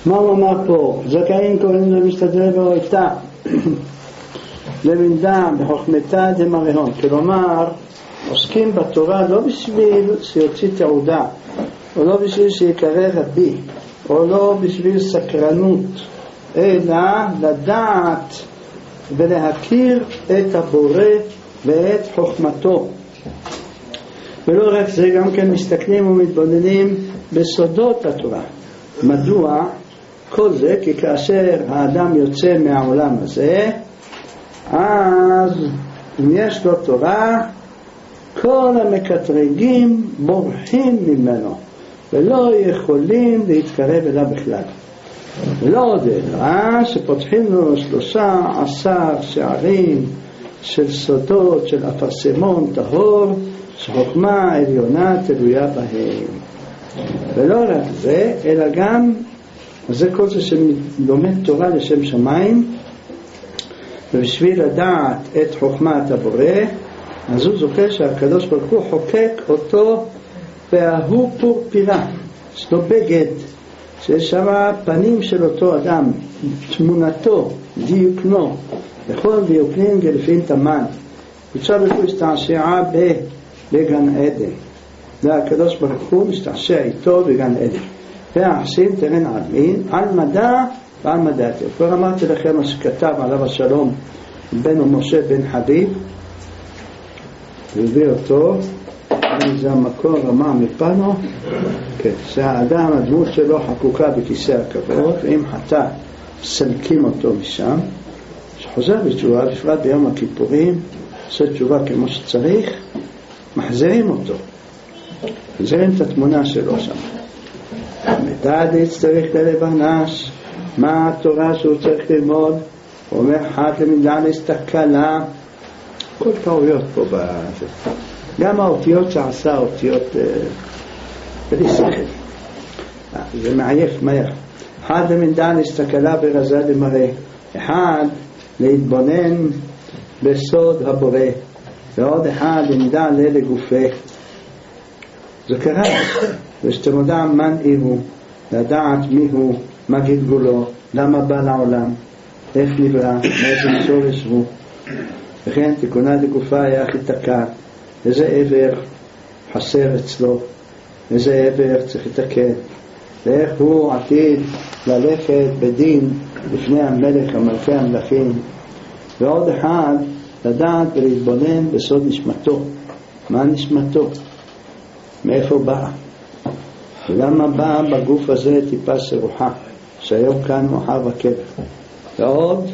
מה הוא אמר פה? זכאים קוראים למשתדל ואוהבתה למידה בחוכמתה דמרהון, כלומר עוסקים בתורה לא בשביל שיוציא תעודה, או לא בשביל שיקרא רבי, או לא בשביל סקרנות, אלא לדעת ולהכיר את הבורא ואת חוכמתו. ולא רק זה, גם כן מסתכלים ומתבוננים בסודות התורה. מדוע? כל זה כי כאשר האדם יוצא מהעולם הזה, אז אם יש לו תורה, כל המקטרגים בורחים ממנו ולא יכולים להתקרב אליו בכלל. ולא עוד אלא שפותחים לו 13 שערים של סודות של אפרסמון טהור, שחוכמה עליונה תלויה בהם. ולא רק זה, אלא גם, זה כל זה שלומד תורה לשם שמיים, ובשביל לדעת את חוכמת הבורא, אז הוא זוכר שהקדוש ברוך הוא חוקק אותו והוא פורפירה, יש לו בגד שיש שם פנים של אותו אדם, תמונתו, דיוקנו, לכל דיוקנים גלפין תמן. עכשיו הוא הסתעשעה בגן עדן, והקדוש ברוך הוא מסתעשע איתו בגן עדן. והחסין תרן עלמין על מדע ועל מדעתו. כבר אמרתי לכם מה שכתב עליו השלום בנו משה בן חביב, והביא אותו, זה המקור רמה מפנו, כן, שהאדם, הדמות שלו חקוקה בכיסא הכבוד, ואם חטא סלקים אותו משם, שחוזר בתשובה, בפרט ביום הכיפורים, עושה תשובה כמו שצריך, מחזירים אותו, מחזירים את התמונה שלו שם. מדד צריך ללבנש, מה התורה שהוא צריך ללמוד, הוא אומר חד למידה להסתכלה, כל טעויות פה בזה. גם האותיות שעשה, אותיות בלי שכל, זה מעייף מהר. אחד למידה להסתכלה ברזה למראה, אחד להתבונן בסוד הבורא, ועוד אחד למידה לגופה. זה קרה, ושאתם יודעים מה נראו, לדעת מי הוא, מה גלגולו, למה בא לעולם, איך נברא, מאיזה שורש הוא. וכן תיקונה לגופה היה הכי תקע, איזה עבר חסר אצלו, איזה עבר צריך לתקן, ואיך הוא עתיד ללכת בדין לפני המלך המלכי המלכים. ועוד אחד לדעת ולהתבונן בסוד נשמתו, מה נשמתו, מאיפה באה, ולמה באה בגוף הזה טיפה סרוחה שהיום כאן מוחר בקבר. ועוד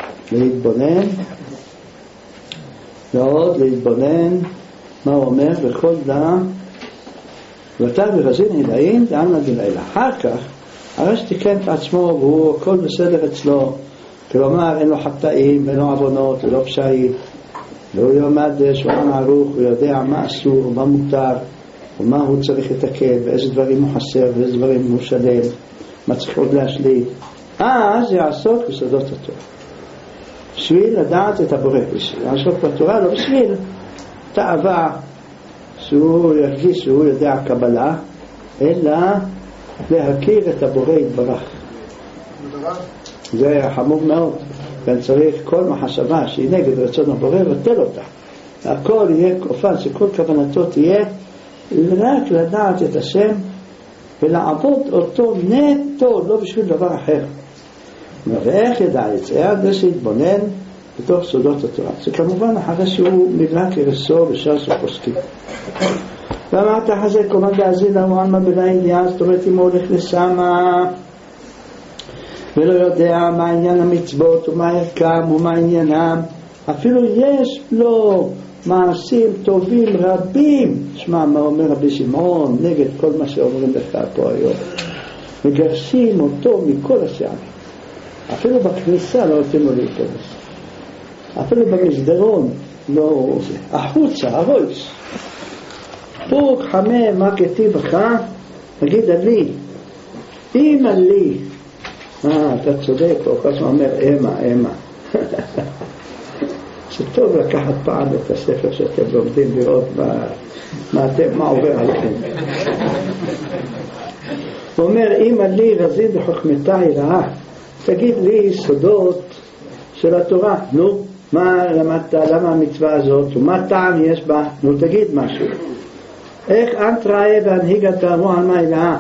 להתבונן מה הוא אומר בכל דעה, ואתה ברזין עילאים דענה דלילה. אחר כך הרי שתיקן את עצמו והוא הכל בסדר אצלו, כלומר אין לו חטאים, אין לו עוונות, אין לו פשעים, והוא יומד שולחן ערוך, הוא יודע מה אסור ומה מותר ומה הוא צריך לתקן, ואיזה דברים הוא חסר ואיזה דברים הוא שלם, מה צריך עוד להשלים. אז יעסוק בסודות התורה, בשביל לדעת את הבורא, בשביל לעסוק בתורה, לא בשביל תאווה שהוא ירגיש שהוא יודע קבלה, אלא להכיר את הבורא יתברך. זה חמור מאוד, ואני צריך כל מחשבה שהיא נגד רצון הבורא לבטל אותה. הכל יהיה כופן, שכל כוונתו תהיה רק לדעת את השם ולעבוד אותו נטו, לא בשביל דבר אחר. ואיך ידע את זה? עד שיתבונן בתוך סודות התורה. זה כמובן אחרי שהוא נברא כרסו וש"ס ופוסקים. ואמרת אחרי כמובן להזין לנו עלמא בלילה, זאת אומרת אם הוא הולך לשמה ולא יודע מה עניין המצוות ומה ערכם ומה עניינם, אפילו יש לו מעשים טובים רבים. שמע מה אומר רבי שמעון נגד כל מה שאומרים לך פה היום, מגרשים אותו מכל השערים, אפילו בכניסה לא נותנים לו להיכנס, אפילו במסדרון לא, החוצה הראש פוק חמה מה כתיב לך, תגיד לי אמא לי, אתה צודק, הוא כל הזמן אומר אמא שטוב לקחת פעם את הספר שאתם לומדים לראות מה עובר עליכם. הוא אומר, אמא לי רזית בחוכמתה יראה, תגיד לי סודות של התורה. נו, מה למדת, למה המצווה הזאת, ומה טעם יש בה? נו, תגיד משהו. איך אנט ראה והנהיג התאמו על מה יראה?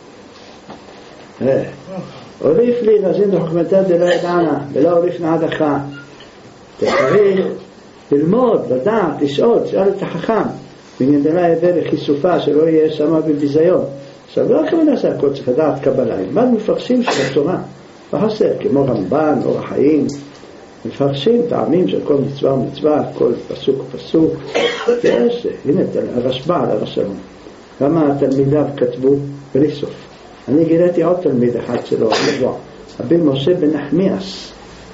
הוליף לי רזית בחוכמתה דלא ידענה, ולא הוליף נעדך. צריך ללמוד, לדעת, לשאול את החכם. ונדלה יבא לחיסופה שלא יהיה שמה בביזיון. עכשיו לא הכוונה לעשות הכל, צריך לדעת קבלה. מה מפרשים של התורה? לא חסר, כמו רמב"ן, אור החיים, מפרשים טעמים של כל מצווה ומצווה, כל פסוק ופסוק. יש, הנה, הרשב"א על הרשב"ם. כמה התלמידיו כתבו בלי סוף. אני גיליתי עוד תלמיד אחד שלו, רבי משה בן נחמיאס.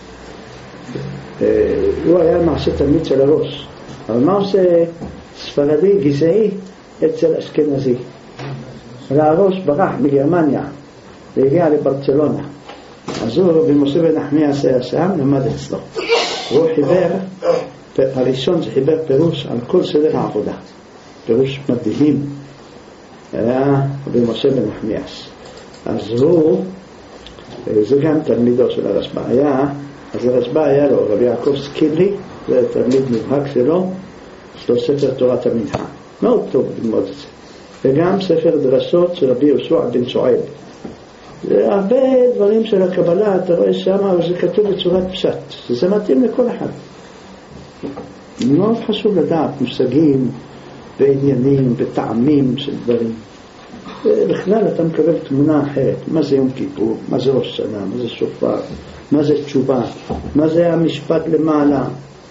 הוא היה למעשה תלמיד של הראש. אבל מה עושה ספרדי גזעי אצל אשכנזי? והראש ברח מגרמניה והגיע לברצלונה. אז הוא רבי משה בן נחמיאס היה שם, למד אצלו. והוא חיבר, הראשון שחיבר פירוש על כל סדר העבודה, פירוש מדהים, היה רבי משה בן נחמיאס. אז הוא, זה גם תלמידו של הרשב"א היה, אז הרשב"א היה לו רבי יעקב סקילי, זה תלמיד מובהק שלו, יש לו ספר תורת המנחה, מאוד טוב ללמוד את זה, וגם ספר דרשות של רבי יהושע בן שועל. הרבה דברים של הקבלה אתה רואה שם, אבל זה כתוב בצורת פשט, זה מתאים לכל אחד. מאוד חשוב לדעת מושגים ועניינים וטעמים של דברים. בכלל אתה מקבל תמונה אחרת, מה זה יום כיפור, מה זה ראש שנה, מה זה שופר, מה זה תשובה, מה זה המשפט למעלה.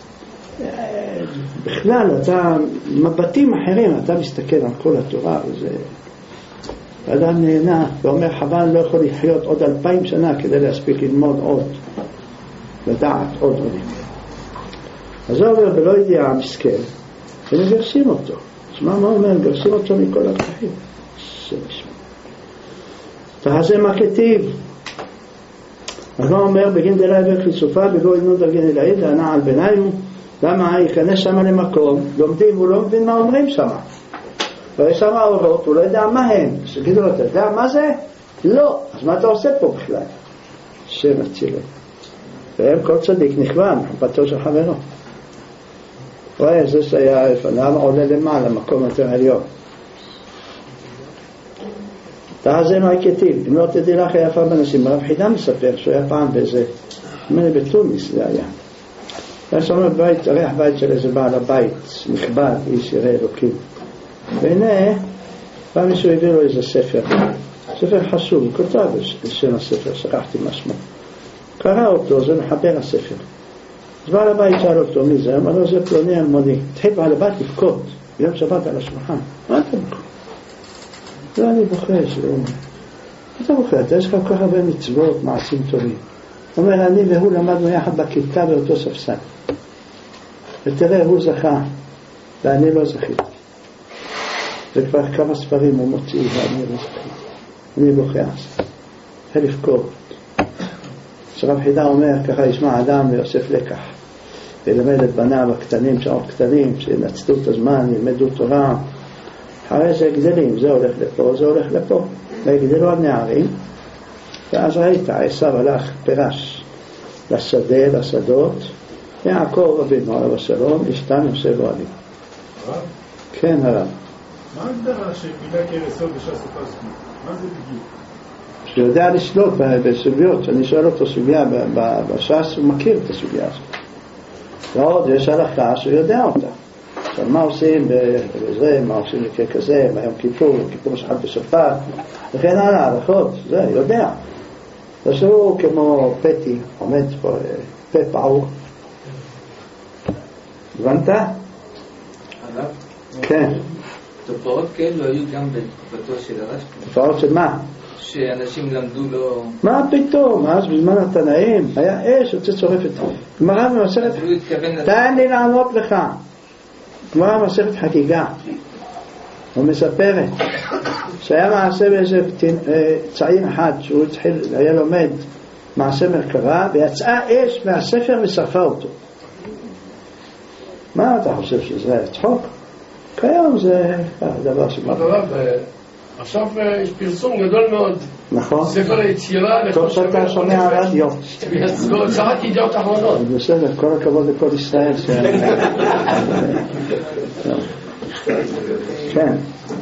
בכלל אתה מבטים אחרים, אתה מסתכל על כל התורה וזה אדם נהנה ואומר חבל לא יכול לחיות עוד 2000 שנה כדי להספיק ללמוד עוד, לדעת עוד דברים. אז הוא אומר ולא ידיעה מסכן ומגרשים אותו. אז מה אומר? גרשים אותו מכל הפתחים. תעשה מה כתיב. אז מה אומר? בגין דלאי וכיסופה בגו אינו דרגן אלאי דענה על ביניים. למה? ייכנס שם למקום לומדים, הוא לא מבין מה אומרים שם, ויש שם אורות, הוא לא יודע מה הם. שגידו לו, אתה יודע מה זה? לא. אז מה אתה עושה פה בכלל? שם הצילה. והם כל צדיק נכוון מחופתו של חברו. רואה, זה שהיה לפניו עולה למעלה מקום יותר עליון. תעזה מה כתיב, אם לא תדעי לך יפה בנשים. הרב חידה מספר שהוא היה פעם באיזה, אמרתי בתוניס זה היה. היה שם בבית, ריח בית של איזה בעל הבית, נכבד, איש ירא אלוקים. והנה, פעם מישהו הביא לו איזה ספר, ספר חשוב, הוא כותב בשם הספר, שכחתי משמע. קרא אותו, זה מחבר הספר. אז בעל הבית שאל אותו, מי זה? אמר לו, זה פלוני אלמוני. התחיל בעל הבית לבכות, יום שבת על השולחן. מה אתה בוכה? לא, אני בוכה, אתה בוכה, אתה יש לך כל כך הרבה מצוות, מעשים טובים. הוא אומר, אני והוא למדנו יחד בכיתה באותו ספסל. ותראה, הוא זכה, ואני לא זכיתי. וכבר כמה ספרים הוא מוציא, ואני לא זכיתי. אני בוכה אז. התחיל לבכות. שרב חידה אומר, ככה ישמע אדם ויוסף לקח. וילמד את בניו הקטנים, שעות קטנים, שינצלו את הזמן, ילמדו תורה. אחרי זה גדלים, זה הולך לפה, זה הולך לפה. והגדלו הנערים. ואז ראית, עשיו הלך פרש לשדה, לשדות, יעקב אבינו עליו השלום, אשתם יושב אוהלים. הרב? כן, הרב. מה הגדרה שמילה כרסות בש"ס ופסקי? מה זה בדיוק? שהוא יודע לשלוט בסוגיות, שאני שואל אותו סוגיה בש"ס, הוא מכיר את הסוגיה הזאת. ועוד יש הלכה שהוא יודע אותה. עכשיו מה עושים בזה, מה עושים לקרוא כזה, ביום כיפור, כיפור שחד בשפט, וכן הלאה, הלכות, זה, יודע. ושהוא כמו פטי, עומד פה, פה פעור. הבנת? הרב? כן. תופעות כאלו היו גם בתקופתו של הרשב"א? תופעות של מה? שאנשים למדו לו... מה פתאום? אז בזמן התנאים היה אש, יוצא צורפת. גמרא במסכת... תן לי לענות לך. גמרא במסכת חגיגה. הוא מספרת שהיה מעשה באיזה צעיר אחד שהוא התחיל, היה לומד מעשה מרכבה ויצאה אש מהספר ושרפה אותו. מה אתה חושב שזה צחוק? כיום זה דבר שמראה. עכשיו יש פרסום גדול מאוד. נכון. ספר היצירה. טוב שאתה שומע רדיו. שרת ידיעות אחרונות. בסדר, כל הכבוד לכל ישראל. כן.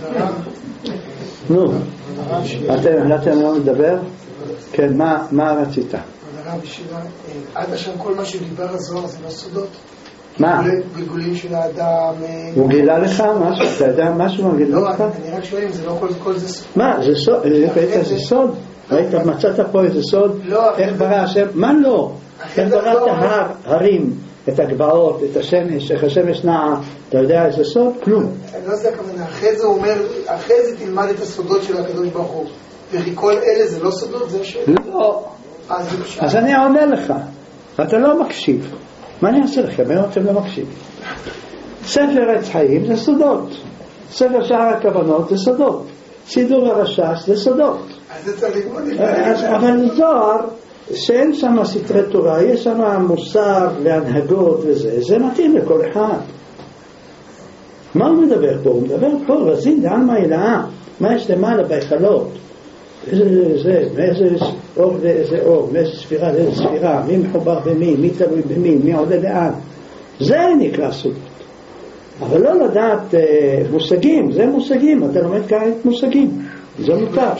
נו, אתם לא מדבר? כן, מה רצית? עד עכשיו כל מה שדיבר הזוהר זה לא סודות? מה? גלגולים של האדם. הוא גילה לך משהו? אתה יודע משהו מה גילה לך? אני רק שואל אם זה לא כל זה סוד. מה? זה סוד? ראית זה סוד? ראית? מצאת פה איזה סוד? איך ברא השם? מה לא? איך ברא את ההרים, את הגבעות, את השמש, איך השמש נעה? אתה יודע איזה סוד? כלום. אני לא יודע כמובן, אחרי זה הוא אומר, אחרי זה תלמד את הסודות של הקדוש ברוך הוא. וכי כל אלה זה לא סודות? זה השאלה. לא. אז אני עונה לך, ואתה לא מקשיב. מה אני אעשה לכם? אני אתם לא מקשיב. ספר עץ חיים זה סודות. ספר שער הכוונות זה סודות. סידור הרש"ש זה סודות. אז זה צריך ללמוד. אבל זוהר, שאין שם סתרי תורה, יש שם מוסר והנהגות וזה, זה מתאים לכל אחד. מה הוא מדבר פה? הוא מדבר פה, רזין דעלמא אלאה. מה יש למעלה בהיכלות? מאיזה אור לאיזה אור, מאיזה ספירה לאיזה ספירה, מי מחובר במי, מי תלוי במי, מי עולה לאן. זה נקרא סודות. אבל לא לדעת מושגים, זה מושגים, אתה לומד כעת מושגים, זה מותר.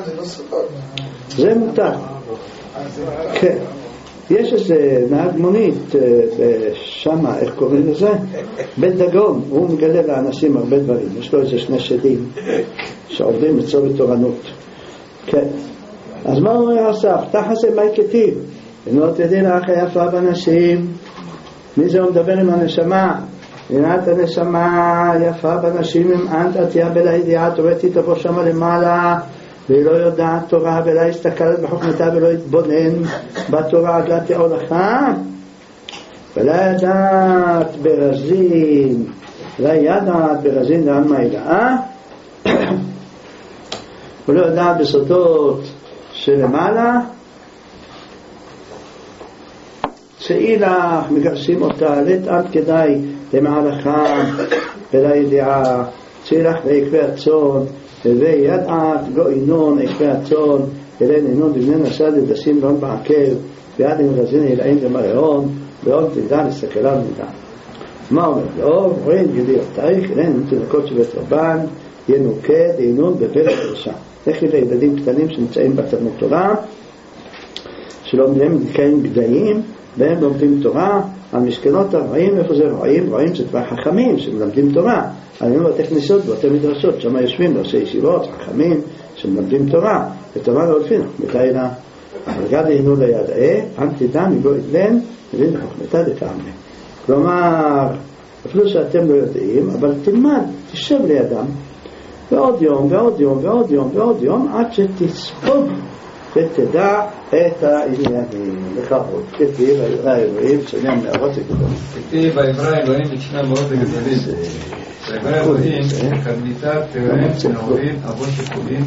זה מותר. כן. יש איזה נהג מונית שמה, איך קוראים לזה? בית דגון, הוא מגלה לאנשים הרבה דברים, יש לו איזה שני שדים שעובדים בצורת תורנות. כן. אז מה הוא עשה? פתח עשה מי כתיב אינו תדעי לך היפה בנשים. מי זה הוא מדבר עם הנשמה? עינת הנשמה יפה בנשים אם אנת תהיה בלה ידיעה תורתי תבוא שמה למעלה והיא לא יודעת תורה ולא הסתכלת בחוכמתה ולא התבונן בתורה עד לה תאולכה ולא ידעת ברזין ולא ידעת ברזין דעלמא אלאה ולא יודעת בסודות שלמעלה צאי לך מגרשים אותה לית עד כדאי למעלכה ולידיעה צאי לך בעקבי הצאן וידעת גו אינון עקבי הצאן אלן אינון בבני נסד לדשים לא בעקב ויד עם רזין אלאים למרעון ועוד תדע לסכלה ומידה. מה אומר לו? רואים גילי אותייך אלן תינוקות שבית רבן ינוקד אינון בפרק ראשה. איך לילדים קטנים שנמצאים בתלמוד תורה שלומדים נקראים גדיים והם לומדים תורה על משכנות רואים איפה זה רואים זה כבר חכמים שמלמדים תורה אני אומר תכניסות באותם מדרשות שם יושבים לעושי ישיבות חכמים שמלמדים תורה ותורה לא הולפים בלילה אבל גד אינו לידעה אל תדע מגו אדלן מבין בחוכמתה דתעמי כלומר אפילו שאתם לא יודעים אבל תלמד תשב לידם ועוד יום ועוד יום ועוד יום ועוד יום עד שתספוג ותדע את העניינים לכבוד. כתיב העברה האלוהים שנם נערות הגדולים. כתיב העברה האלוהים ישנם מאוד הגדולים. העברה האלוהים כדמיתה תראה נעורים אבו שיקולים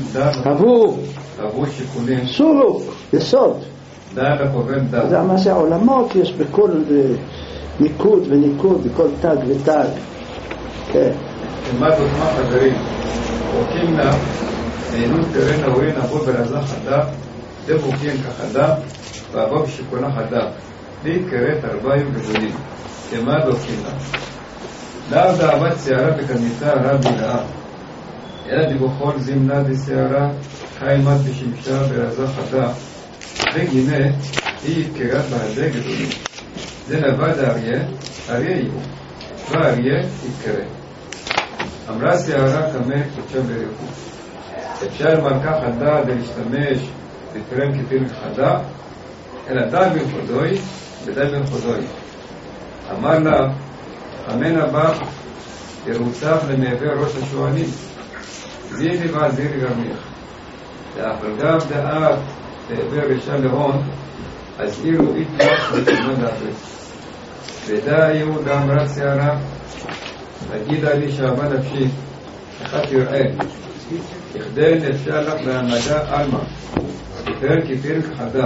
אבו שיקולים סורוק, יסוד. דעת הקובן דעת. זה מה שהעולמות יש בכל ניקוד וניקוד בכל תג ותג. כן. כמעט עוצמה חברים רוקים לה נהנות תראה נעורים אבו ברזה חדה דבוקים כחדה ואבו בשיקונה חדה להתקראת 40 גדולים כמה דוקים לה לאו דאבת שערה בכניסה רב מלאה אלא דיווחול זמנה דשערה חיימת בשמשה ברזה חדה וגינה היא התקראת בהדה גדולים זה לבד האריה יהיו והאריה יתקרא אמרה שערה כמה קודשה בריחו אפשר מלכה חדה להשתמש בפרם כפיר חדה אלא די בנחודוי ודי בנחודוי אמר לה אמן הבא ירוצח למעבר ראש השואלים זיני ועזירי גרמיך לאחר גם דעת לעבר רשע להון אז עירו איתך לכיוון דאפס ודא יהוד אמרת שערה תגידה לי שעבה נפשי אחד תראה יכדי נפשה לך להנהגה אלמה תפר כפיר כחדה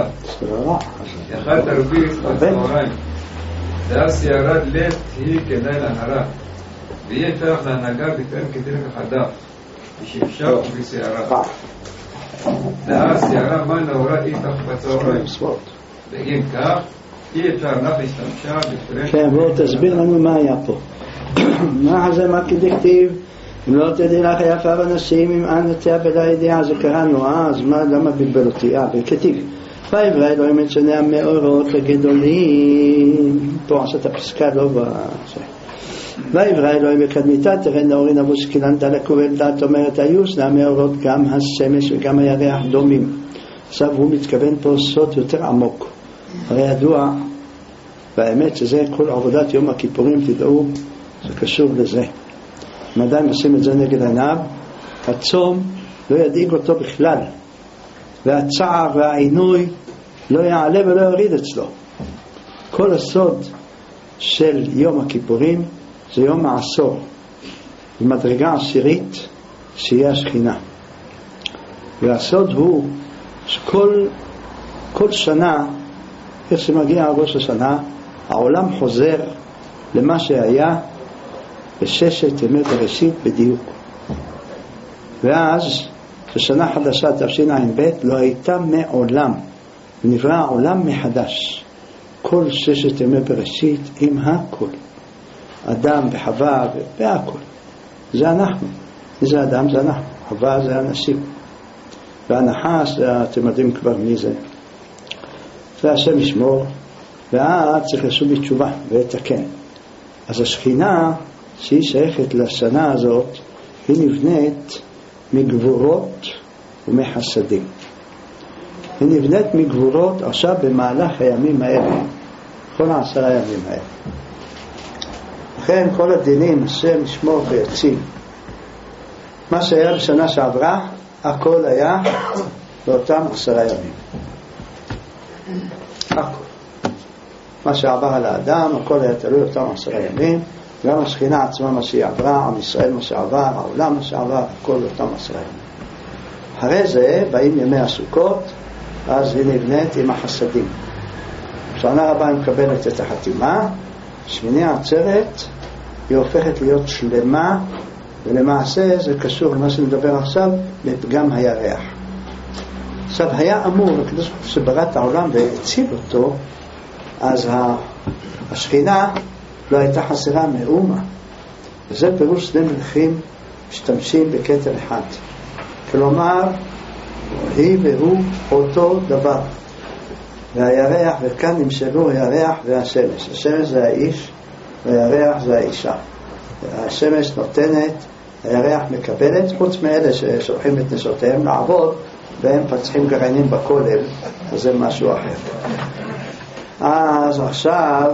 אחד תרביץ בצהריים דאז ירד לב היא כדאי להנהרה ויהיה תרח להנהגה בפר כפיר כחדה בשמשה ובשערה. והשערה מה נאורה איתך בצהריים. ואם כך, אי אפשר לך להשתמשה בפרק. כן, בואו תסביר לנו מה היה פה. מה זה מה כדכתיב? אם לא תדעי לך יפה בנשים, אם אנ נטע בלה ידיעה, זה קראנו, אז למה בלבל אותי? וכתיב, ויברא אלוהים את שני המאורות הגדולים. פה עשת הפסקה לא ויברא אלוהים בקדמיתה, תראה נאורי נבוס קילן דלק ובלדת, אומרת היו שני המאורות, גם השמש וגם הירח דומים. עכשיו הוא מתכוון פה סוד יותר עמוק. הרי ידוע, והאמת שזה כל עבודת יום הכיפורים, תדעו, זה קשור לזה. אם עדיין עושים את זה נגד עיניו, הצום לא ידאיג אותו בכלל, והצער והעינוי לא יעלה ולא יוריד אצלו. כל הסוד של יום הכיפורים זה יום העשור, במדרגה עשירית שיהיה השכינה. והסוד הוא שכל שנה, איך שמגיע ראש השנה, העולם חוזר למה שהיה בששת ימי בראשית בדיוק. ואז בשנה חדשה תשע"ב לא הייתה מעולם, נברא העולם מחדש. כל ששת ימי בראשית עם הכל, אדם וחווה והכל, זה אנחנו. זה אדם, זה אנחנו. חווה זה אנשים, והנחש אתם יודעים כבר מי זה. והשם ישמור, ואז צריך לשוב בתשובה ולתקן. אז השכינה שהיא שייכת לשנה הזאת, היא נבנית מגבורות ומחסדים. היא נבנית מגבורות עכשיו במהלך הימים האלה, כל 10 הימים האלה. לכן כל הדינים השם ישמור ויציל. מה שהיה בשנה שעברה, הכל היה באותם 10 ימים. הכל. מה שעבר על האדם, הכל היה תלוי אותם 10 ימים. גם השכינה עצמה מה שהיא עברה, עם ישראל מה שעבר, העולם מה שעבר, הכל אותם 10 ימים. אחרי זה באים ימי הסוכות, אז היא נבנית עם החסדים. שנה הבאה מקבלת את החתימה, שמיני העצרת היא הופכת להיות שלמה, ולמעשה זה קשור למה שנדבר עכשיו, לפגם הירח. עכשיו היה אמור, הקדוש ברוך הוא שברא את העולם והציב אותו, אז השכינה לא הייתה חסרה מאומה. וזה פירוש שני מלכים משתמשים בכתר אחד. כלומר, היא והוא אותו דבר. והירח, וכאן נמשלו הירח והשמש. השמש זה האיש, והירח זה האישה. השמש נותנת, הירח מקבלת, חוץ מאלה ששולחים את נשותיהם לעבוד, והם פצחים גרעינים בכולל, אז זה משהו אחר. אז עכשיו,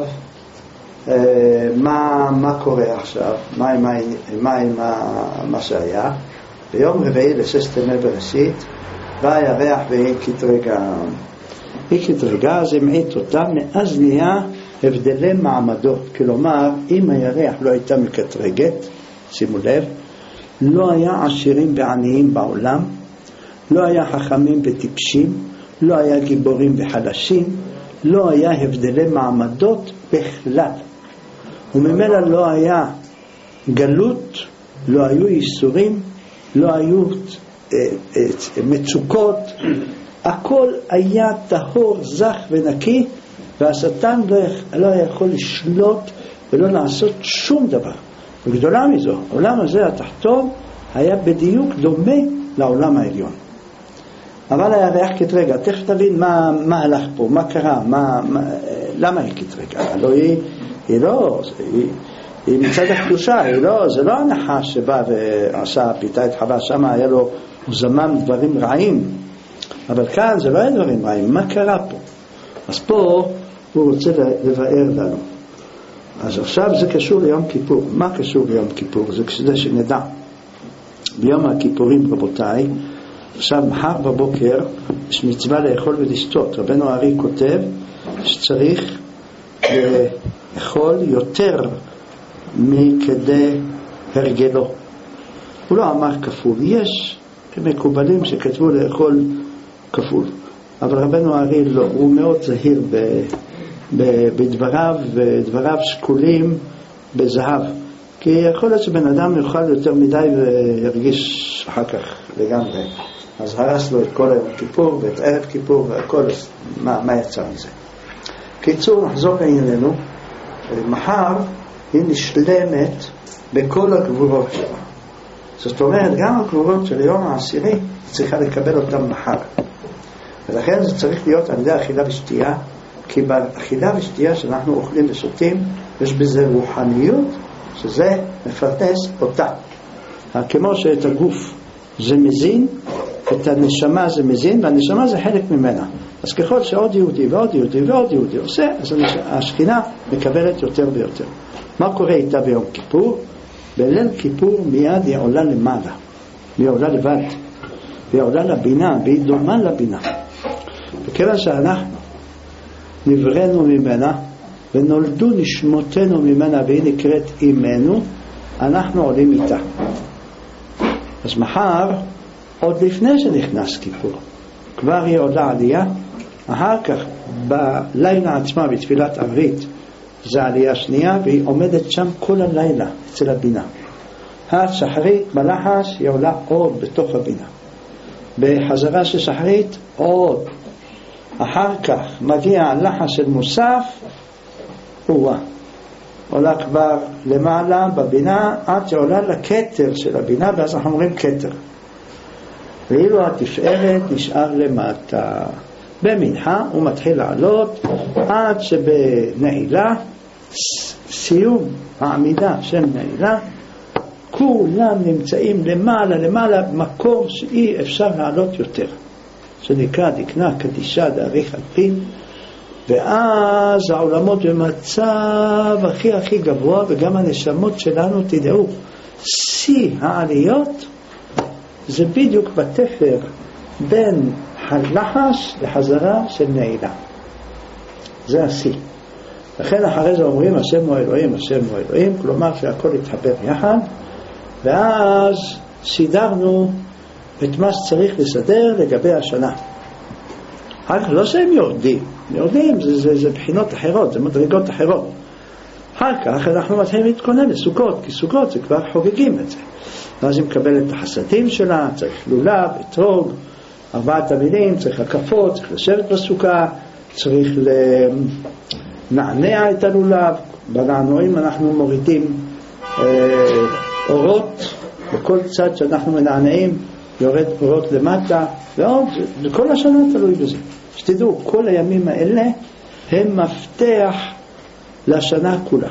מה קורה עכשיו? מה עם מה שהיה? ביום רביעי לששת ימי בראשית, בא הירח והיא קטרגה. היא קטרגה, אז המעיט אותה, מאז נהיה הבדלי מעמדות. כלומר, אם הירח לא הייתה מקטרגת, שימו לב, לא היה עשירים ועניים בעולם, לא היה חכמים וטיפשים, לא היה גיבורים וחלשים, לא היה הבדלי מעמדות בכלל. וממילא לא היה גלות, לא היו איסורים, לא היו מצוקות, הכל היה טהור, זך ונקי, והשטן לא יכול לשלוט ולא לעשות שום דבר. וגדולה מזו, העולם הזה התחתון היה בדיוק דומה לעולם העליון. אבל הירח קטרגה, תכף תבין מה הלך פה, מה קרה, למה היא קטרגה? הלוא היא מצד הקדושה, זה לא הנחש שבא ועשה פיתה את חווה, שם היה לו, הוא זמם דברים רעים, אבל כאן זה לא היה דברים רעים. מה קרה פה? אז פה הוא רוצה לבאר לנו. אז עכשיו זה קשור ליום כיפור. מה קשור ליום כיפור? זה כדי שנדע. ביום הכיפורים, רבותיי, עכשיו מחר בבוקר יש מצווה לאכול ולשתות. רבנו הארי כותב שצריך לאכול יותר מכדי הרגלו. הוא לא אמר כפול. יש מקובלים שכתבו לאכול כפול, אבל רבנו הארי לא, הוא מאוד זהיר בדבריו, ודבריו שקולים בזהב, כי יכול להיות שבן אדם יאכל יותר מדי וירגיש אחר כך לגמרי, אז הרס לו את כל היום כיפור ואת ערב כיפור והכל, מה יצא מזה? קיצור, נחזור לענייננו. מחר היא נשלמת בכל הגבורות שלה. זאת אומרת, גם הגבורות של היום העשירי צריכה לקבל אותם מחר, ולכן זה צריך להיות על ידי אכילה ושתייה, כי באכילה ושתייה שאנחנו אוכלים ושותים יש בזה רוחניות שזה מפרנס אותה. כמו שאת הגוף זה מזין, את הנשמה זה מזין, והנשמה זה חלק ממנה. אז ככל שעוד יהודי ועוד יהודי ועוד יהודי עושה, אז השכינה מקבלת יותר ויותר. מה קורה איתה ביום כיפור? בליל כיפור מיד היא עולה למעלה, היא עולה לבד, היא עולה לבינה, והיא דומה לבינה. וכיוון שאנחנו נבראנו ממנה ונולדו נשמותינו ממנה והיא נקראת אימנו, אנחנו עולים איתה. אז מחר, עוד לפני שנכנס כיפור, כבר היא עולה עלייה. אחר כך בלילה עצמה בתפילת עברית זה עלייה שנייה, והיא עומדת שם כל הלילה אצל הבינה. השחרית בלחש היא עולה עוד בתוך הבינה, בחזרה של שחרית עוד. אחר כך מגיע הלחש של מוסף, עולה כבר למעלה בבינה עד שעולה לכתר של הבינה, ואז אנחנו אומרים כתר. ואילו התפארת נשאר למטה. במנחה הוא מתחיל לעלות עד שבנעילה, סיום העמידה של נעילה, כולם נמצאים למעלה מקום שאי אפשר לעלות יותר, שנקרא דקנה קדישה דאריך אלפין. ואז העולמות במצב הכי גבוה, וגם הנשמות שלנו, תדעו, שיא העליות זה בדיוק בתפר בין הלחש לחזרה של נעילה. זה השיא. לכן אחרי זה אומרים השם הוא אלוהים, השם הוא אלוהים, כלומר שהכל יתחבר יחד, ואז סידרנו את מה שצריך לסדר לגבי השנה. לא שהם יורדים, זה בחינות אחרות, זה מדרגות אחרות. אחר כך אנחנו מתחילים להתכונן לסוכות, כי סוכות זה כבר חוגגים את זה. ואז היא מקבלת את החסדים שלה, צריך לולב, אתרוג, 4 המינים, צריך הקפות, צריך לשבת בסוכה, צריך לנענע את הלולב. בנענועים אנחנו מורידים אורות, בכל צד שאנחנו מנענעים יורד אורות למטה, ועוד, כל השנה תלוי בזה. שתדעו, כל הימים האלה הם מפתח לשנה כולה.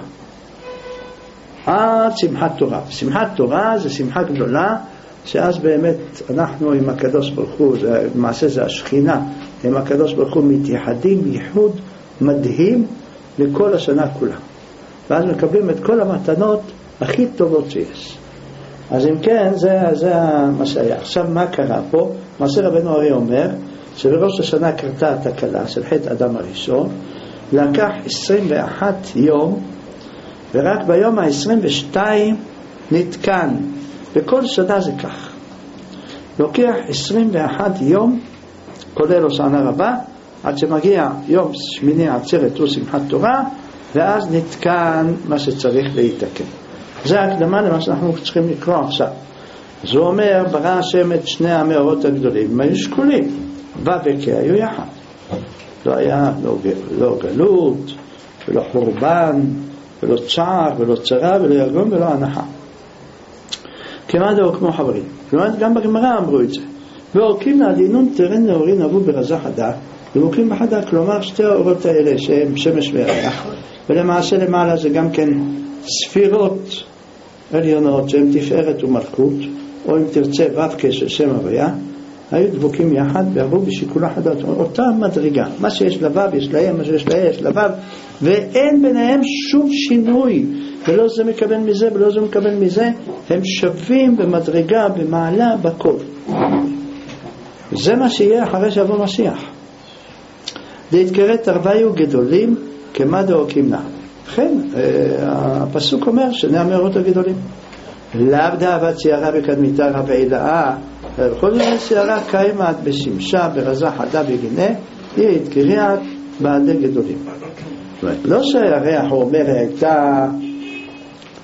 עד שמחת תורה. שמחת תורה זה שמחה גדולה, שאז באמת אנחנו עם הקדוש ברוך הוא, למעשה זה השכינה, עם הקדוש ברוך הוא מתייחדים ייחוד מדהים לכל השנה כולה. ואז מקבלים את כל המתנות הכי טובות שיש. אז אם כן, זה מה שהיה. עכשיו מה קרה פה? מעשה רבנו הרי אומר שבראש השנה קרתה התקלה של חטא אדם הראשון, לקח 21 יום, ורק ביום ה-22 נתקן. בכל שנה זה כך. לוקח 21 יום, כולל הושענא רבה, עד שמגיע יום שמיני עצרת הוא שמחת תורה, ואז נתקן מה שצריך להתקן. זה הקדמה למה שאנחנו צריכים לקרוא עכשיו. אז הוא אומר, ברא השם את שני המאורות הגדולים, הם היו שקולים, ו' וכ' היו יחד. לא היה לא גלות, ולא חורבן, ולא צער, ולא צרה, ולא יגון, ולא הנחה. כמעט הוא כמו חברים. כמעט גם בגמרא אמרו את זה. ואורקים לעדינון תרן נאורין אבו ברזה חדה, ואורקים בחדה, כלומר שתי האורות האלה שהם שמש וירח, ולמעשה למעלה זה גם כן ספירות עליונות שהן תפארת ומלכות, או אם תרצה ו' של שם הוויה, היו דבוקים יחד ועברו בשיקול אחדות, אותה מדרגה. מה שיש לו' יש להם, מה שיש להם יש לו', ואין ביניהם שום שינוי, ולא זה מקבל מזה ולא זה מקבל מזה, הם שווים במדרגה, במעלה, בכל. זה מה שיהיה אחרי שיבוא משיח. להתקראת הרוויו גדולים כמה דאוקים לה. לכן הפסוק אומר שני המאורות הגדולים. לאו דאבת סיירה בקדמיתה רבעילאה, בכל זאת סיירה קיימת בשמשה ברזה חדה בגינה, היא התקריאת בעדי גדולים. לא שהירח אומר הייתה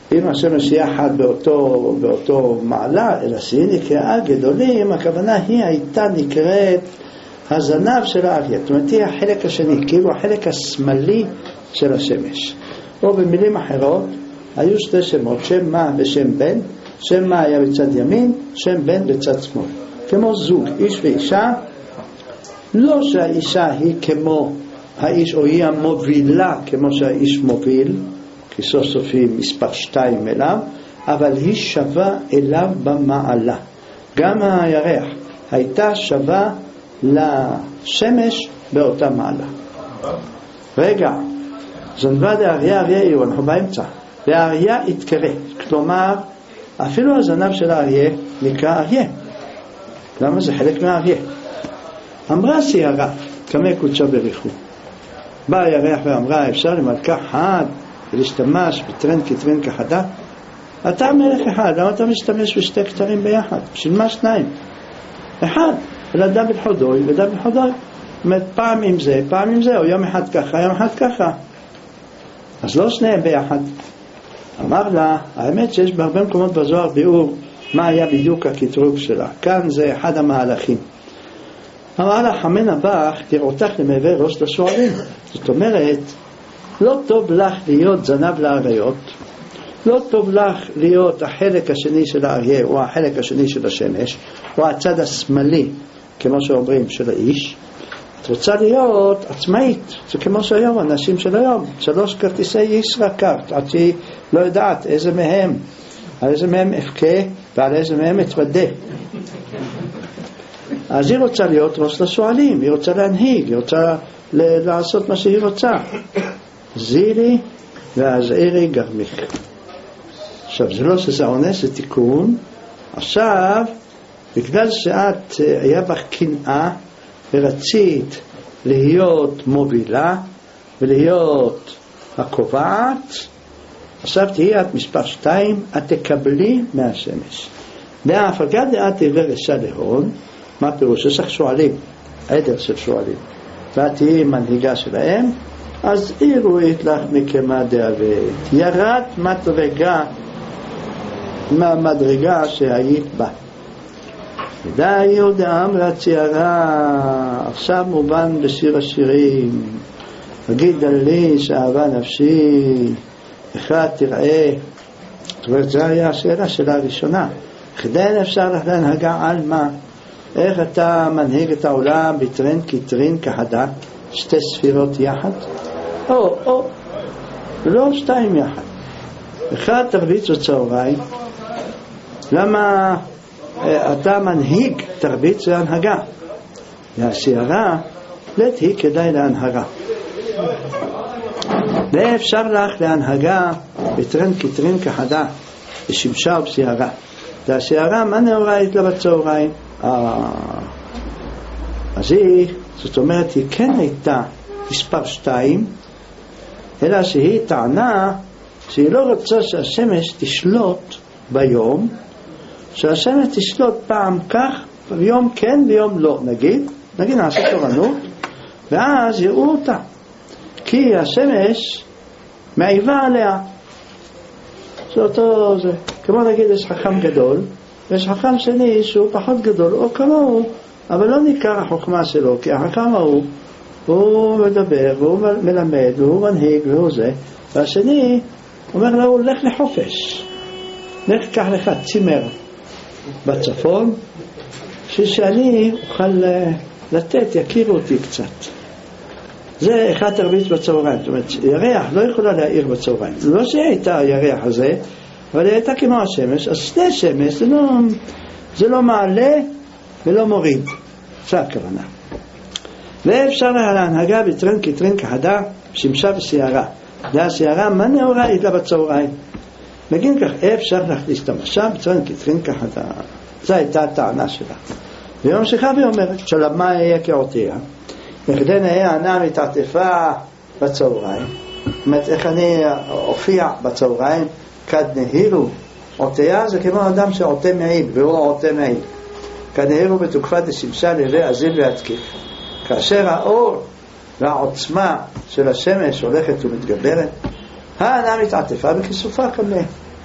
אם השמש יחד באותו מעלה, אלא שהיא נקראה גדולים, הכוונה היא הייתה נקראת הזנב של האריה. זאת אומרת, היא החלק השני, כאילו החלק השמאלי של השמש. או במילים אחרות, היו שתי שמות, שם מה ושם בן. שם מה היה בצד ימין, שם בן בצד שמאל. כמו זוג, איש ואישה, לא שהאישה היא כמו האיש, או היא המובילה כמו שהאיש מוביל, כי סוף סופי מספר 2 אליו, אבל היא שווה אליו במעלה. גם הירח הייתה שווה לשמש באותה מעלה. רגע, זנבה דאריה אריה עיר, אנחנו באמצע. והאריה התקרא, כלומר, אפילו הזנב של האריה נקרא אריה. למה? זה חלק מהאריה. אמרה סיירה, כמה קודשה בריחו. בא הירח ואמרה, אפשר למלכה חד ולהשתמש בטרן כטרן כחדה? אתה מלך אחד, למה אתה משתמש בשתי כתרים ביחד? בשביל מה שניים? אחד, ולדם בחודוי ודם בחודוי. זאת אומרת, פעם עם זה, או יום אחד ככה, יום אחד ככה. אז לא שניהם ביחד. אמר לה, האמת שיש בהרבה מקומות בזוהר ביאור מה היה בדיוק הקטרוג שלה. כאן זה אחד המהלכים. אמר לה, חמן הבח תראותך למעבר ראש לשועלים. זאת אומרת, לא טוב לך להיות זנב לאריות, לא טוב לך להיות החלק השני של האריה או החלק השני של השמש או הצד השמאלי, כמו שאומרים, של האיש. את רוצה להיות עצמאית. זה כמו שהיום, אנשים של היום, 3 כרטיסי ישראכרט, עד שהיא לא יודעת איזה מהם, על איזה מהם אפקה ועל איזה מהם אתוודה. אז היא רוצה להיות ראש לשועלים, היא רוצה להנהיג, היא רוצה לעשות מה שהיא רוצה. זירי והזעירי גרמיך. עכשיו, זה לא שזה עונש, זה תיקון. עכשיו, בגלל שאת היה בך קנאה ורצית להיות מובילה ולהיות הקובעת, עכשיו תהיה את מספר 2, את תקבלי מהשמש. וההפגה דעת עבר רשע להון, מה פירוש? יש לך שואלים, עדר של שואלים, ואת תהיה מנהיגה שלהם, אז עירו יתלך מכמה דאבת, ירד מהמדרגה שהיית בה. ודאי יהודה אמרה ציירה, עכשיו מובן בשיר השירים, וגידה לי שאהבה נפשי, אחד תראה. זאת אומרת, זו היה השאלה שלה הראשונה. כדאי אפשר לך להנהגה על מה? איך אתה מנהיג את העולם בטרן כטרין כחדה, 2 ספירות יחד? או, לא 2 יחד. אחד תרביץ בצהריים. למה אתה מנהיג תרביץ להנהגה? והסיירה, לת היא כדאי להנהגה. ואפשר לך להנהגה בטרן כטרין כחדה, בשמשה ובסיירה. והסיירה, מה נאורית לה בצהריים? אז היא, זאת אומרת, היא כן הייתה מספר 2, אלא שהיא טענה שהיא לא רוצה שהשמש תשלוט ביום, שהשמש תשלוט פעם כך, ויום כן ויום לא, נגיד נעשה תורנות, ואז יראו אותה, כי השמש מעיבה עליה. זה אותו, זה כמו נגיד יש חכם גדול, ויש חכם שני שהוא פחות גדול או כמוהו, אבל לא ניכר החוכמה שלו, כי החכם הוא מדבר והוא מלמד והוא מנהיג והוא זה, והשני אומר לו, לך לחופש, לך קח לך צימר בצפון, שאני אוכל לתת, יכירו אותי קצת. זה אחד תרביץ בצהריים. זאת אומרת, ירח לא יכולה להעיר בצהריים. לא שהייתה הירח הזה, אבל היא הייתה כמו השמש. אז שני שמש זה לא מעלה ולא מוריד. זה הכוונה. ואפשר להנהגה בטרן כטרן כחדה, שמשה וסיירה. והסיירה מה נאורית לה בצהריים? נגיד כך, אפשר להכניס את המשם בטרן כטרן כחדה. זו הייתה הטענה שלה. והיא ממשיכה ואומרת, שלמה יהיה כאותיה. מכדי נהיה ענה מתעטפה בצהריים. זאת אומרת, איך אני אופיע בצהריים? כד נהירו. אותיה זה כמו אדם שעוטה מעיל, והוא עוטה מעיל. כד נהירו בתוקפה דשמשה לבי אזיל והתקיף. כאשר האור והעוצמה של השמש הולכת ומתגברת, הענה מתעטפה בכיסופה כמה.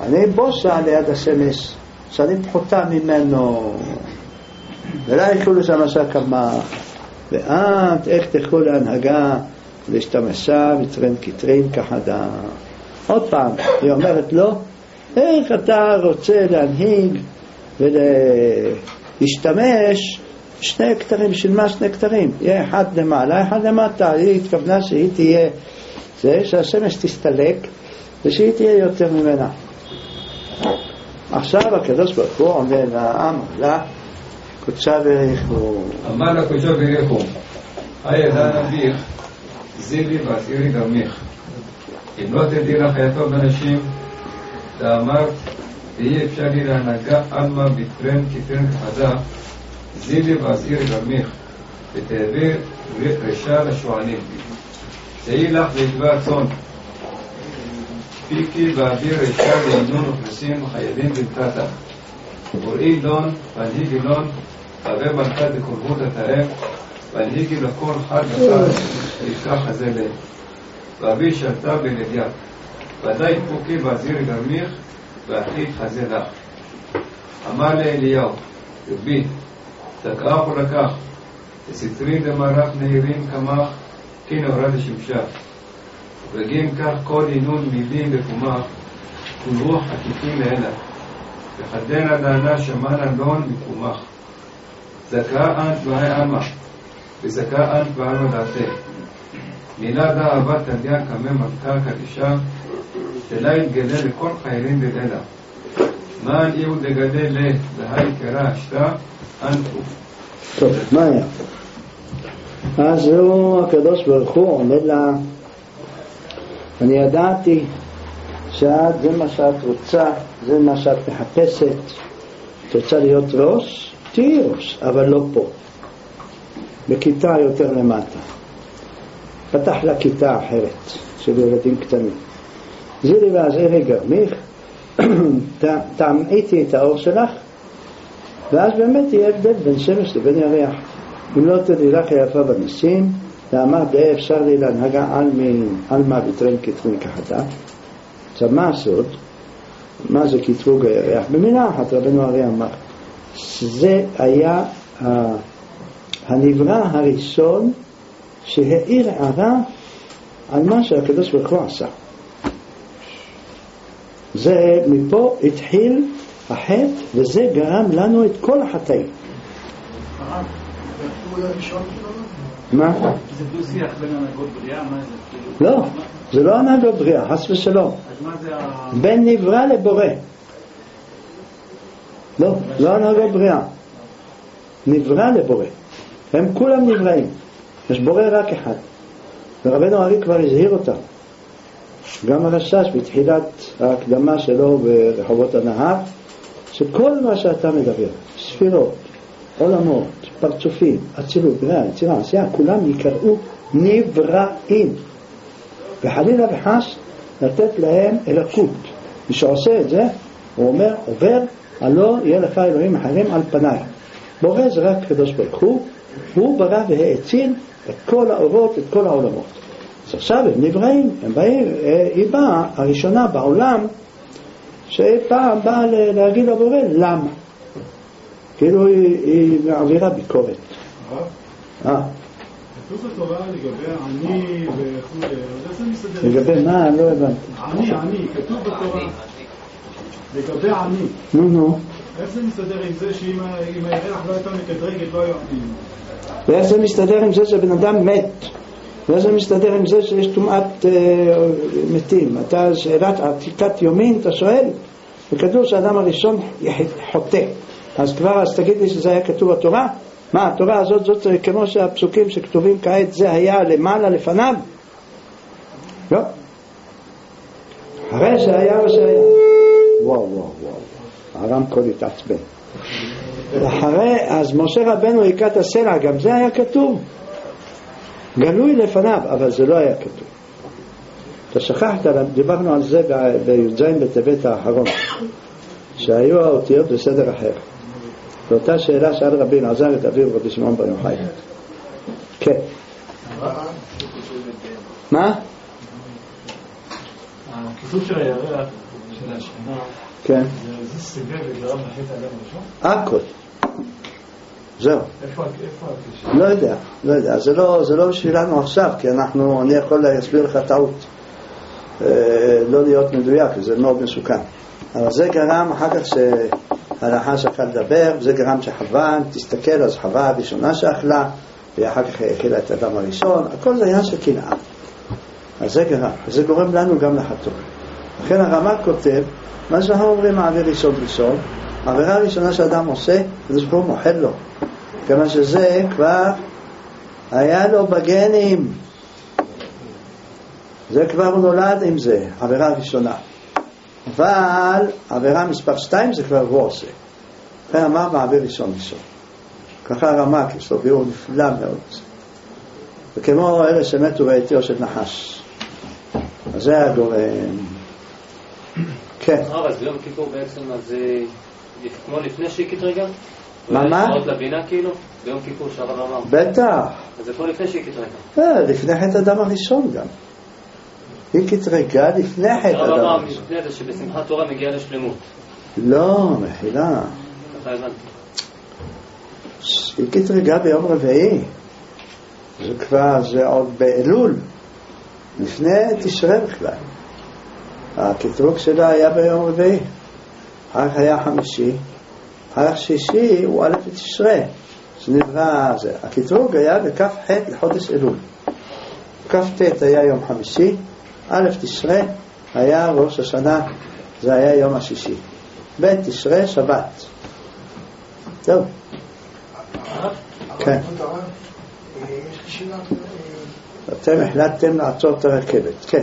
אני בוסה ליד השמש, שאני פחותה ממנו, ולא יקחו לשם השקמה, ואת איך תלכו להנהגה להשתמשה וטרן כטרין כחדה. עוד פעם, היא אומרת לו, איך אתה רוצה להנהיג ולהשתמש שני כתרים, בשביל מה שני כתרים? יהיה אחד למעלה, אחד למטה. היא התכוונה שהיא תהיה זה, שהשמש תסתלק ושהיא תהיה יותר ממנה. עכשיו הקדוש ברוך הוא עונה לעם, לה קודשה בריחו. אמר לה קודשה בריחו, הידע נביך זילי ועשירי גרמיך, אם לא תדעי לך חייתו בנשים, ואמרת תהיה אפשר לי להנהגה עלמה בטרן כטרן כחדה, זילי ועשירי גרמיך, ותעביר רשע לשועלים. תהי לך ויתבע צאן, פיקי ואוויר רשע לעינון אוכלוסין חיילים במתתה. וראי דון והנהיגי לון, חבר מלכת לקורבות התאם, והנהיגי לכל חד וחד ויפתח חזה לב. ואבי שלטה בלוויה, ודאי פוקי ועזירי גרמיך, ואחית חזה לך. אמר לאליהו, רבי, תקח ולקח, וסתרין דמרח נהירים כמך, כי נורא לשמשה. ובגין כך כל עינון מילים בפומך, כולו חקיקים לאלה. וחדנה דענה שמנה לון מפומך. זכה אנט בהי עמה, וזכה אנט בעלמה דעתה. מילה דה אהבת תדיין כמה מלכה קדישה, שלה יתגלה לכל חיילים בלילה. מען איהו דגלה לה, והי קרא אשתה, אנטו. טוב, מה היה? אז זהו הקדוש ברוך הוא עומד לה, אני ידעתי שאת, זה מה שאת רוצה, זה מה שאת מחפשת, את רוצה להיות ראש, תהי ראש, אבל לא פה, בכיתה יותר למטה. פתח לה כיתה אחרת של ילדים קטנים. זילי ועזירי גרמיך, תעמעיתי את האור שלך, ואז באמת יהיה הבדל בין שמש לבין ירח. אם לא תדעי לך היפה בנשים, ואמר די אפשר לי להנהגה עלמה בטרן כטרין כחדה. עכשיו מה הסוד? מה זה קטרוג הירח? במילה אחת רבנו הרי אמר, שזה היה הנברא הראשון שהאיר הערה על מה שהקדוש ברוך הוא עשה. זה מפה התחיל החטא, וזה גרם לנו את כל החטאים. מה? זה דו-שיח בין הנהגות בריאה? מה זה? לא, זה לא הנהגות בריאה, חס ושלום. אז מה זה בין נברא לבורא. לא, לא הנהגות בריאה. נברא לבורא. הם כולם נבראים. יש בורא רק אחד. ורבנו הרי כבר הזהיר אותם. גם הרשש בתחילת ההקדמה שלו ברחובות הנהר, שכל מה שאתה מדבר, ספירות, עולמות, פרצופים, אצילות, בריאה, יצירה, עשייה, כולם יקראו נבראים. וחלילה וחס לתת להם אלוקות. מי שעושה את זה, הוא אומר, עובר, הלא יהיה לך אלוהים אחרים על פניי. בורא זה רק קדוש ברוך הוא ברא והאציל את כל האורות, את כל העולמות. אז עכשיו הם נבראים, הם באים, היא באה הראשונה בעולם, שפעם באה להגיד לבורא, למה? כאילו היא מעבירה ביקורת. כתוב בתורה לגבי עני וכו', אז זה מסתדר. לגבי מה? לא הבנתי. עני, כתוב בתורה. לגבי עני. נו. איך זה מסתדר עם זה שאם הירח לא הייתה מקדרגת לא היו עניים? ואיך זה מסתדר עם זה שבן אדם מת? ואיך זה מסתדר עם זה שיש טומאת מתים? אתה שאלת עתיקת יומין, אתה שואל? וכתוב שהאדם הראשון חוטא. אז כבר, אז תגיד לי שזה היה כתוב בתורה? מה, התורה הזאת, זאת כמו שהפסוקים שכתובים כעת, זה היה למעלה לפניו? לא. אחרי שהיה ושהיה. וואו. הרמקול התעצבן. אחרי, אז משה רבנו יקע את הסלע, גם זה היה כתוב. גלוי לפניו, אבל זה לא היה כתוב. אתה שכחת, דיברנו על זה בי"ז בטבת האחרון, שהיו האותיות בסדר אחר. באותה שאלה שאל רבי אלעזר את אביו רבי שמעון בר יוחאי. כן. מה? הכיתוב של הירח, של השכינה, כן. זה סיבב וגרם לחטא האדם הראשון? הכל. זהו. איפה הקשר? לא יודע. זה לא בשבילנו עכשיו, כי אני יכול להסביר לך טעות. לא להיות מדויק, זה מאוד מסוכן. אבל זה גרם אחר כך שהלכה שכה לדבר, זה גרם שחווה, תסתכל, אז חווה הראשונה שאכלה, ואחר כך האכילה את האדם הראשון, הכל זה עניין של קנאה. אז זה גרם, וזה גורם לנו גם לחטוא. לכן הרמ"א כותב, מה שאנחנו אומרים מעביר ראשון, העבירה הראשונה שאדם עושה, זה שפה מוחל לו. כמה שזה כבר היה לו בגנים. זה כבר הוא נולד עם זה, עבירה ראשונה. אבל עבירה מספר 2 זה כבר הוא עושה. לכן אמר מעביר ראשון. ככה הרמ"א, יש לו ביאור נפלא מאוד. וכמו אלה שמתו בעטיו של נחש. אז זה הגורם. כן. אז ביום כיפור בעצם, אז כמו לפני שהקית רגע? מה? עוד לבינה כאילו? ביום כיפור שהרב אמר. בטח. אז זה כמו לפני שהקית רגע. לפני חטא האדם הראשון גם. הקית רגע לפני חטא האדם הראשון. הרב אמר לפני זה שבשמחת תורה מגיעה לשלמות. לא, מחילה. ככה הבנתי. הקית רגע ביום רביעי. זה כבר, זה עוד באלול. לפני תשרה בכלל. הקטרוג שלה היה ביום רביעי. אחר כך היה חמישי. אחר כך שישי הוא א' תשרה. שנברא זה. הקטרוג היה בכף ח' לחודש אלול. כף ט' היה יום חמישי. א' תשרה היה ראש השנה. זה היה יום השישי. ב' תשרה שבת. טוב. כן. יש לי שאלה. אתם החלטתם לעצור את הרכבת. כן.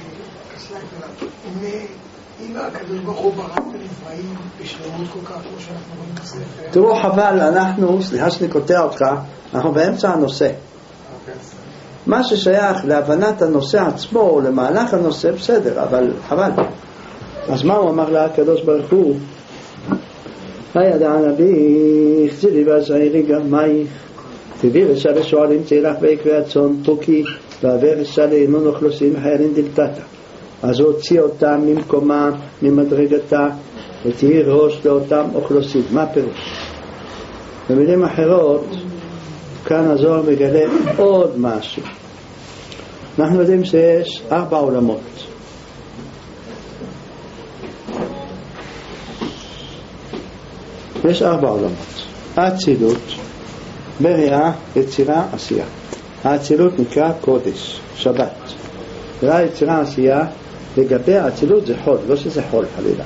אם הקדוש ברוך הוא ברא את הנבראים בשלמות כל כך כמו שאנחנו רואים בספר. תראו, חבל, אנחנו, סליחה שאני קוטע אותך, אנחנו באמצע הנושא. מה ששייך להבנת הנושא עצמו או למהלך הנושא בסדר, אבל חבל. אז מה הוא אמר לה הקדוש ברוך הוא? הידע הנביא החזירי ועזרי גם מייך תביא ושאלה שואלים צילך ויקבי הצון תוקי ועבר ושאלה אינון אוכלוסין חיירין דלתתה. אז הוא הוציא אותם ממקומה, ממדרגתה, ותהי ראש לאותם אוכלוסין. מה פירוש? במילים אחרות, כאן הזוהר מגלה עוד משהו. אנחנו יודעים שיש 4 עולמות. יש 4 עולמות. האצילות, בריאה, יצירה, עשייה. האצילות נקרא קודש, שבת. בריאה, יצירה, עשייה, לגבי האצילות זה חול, לא שזה חול חלילה.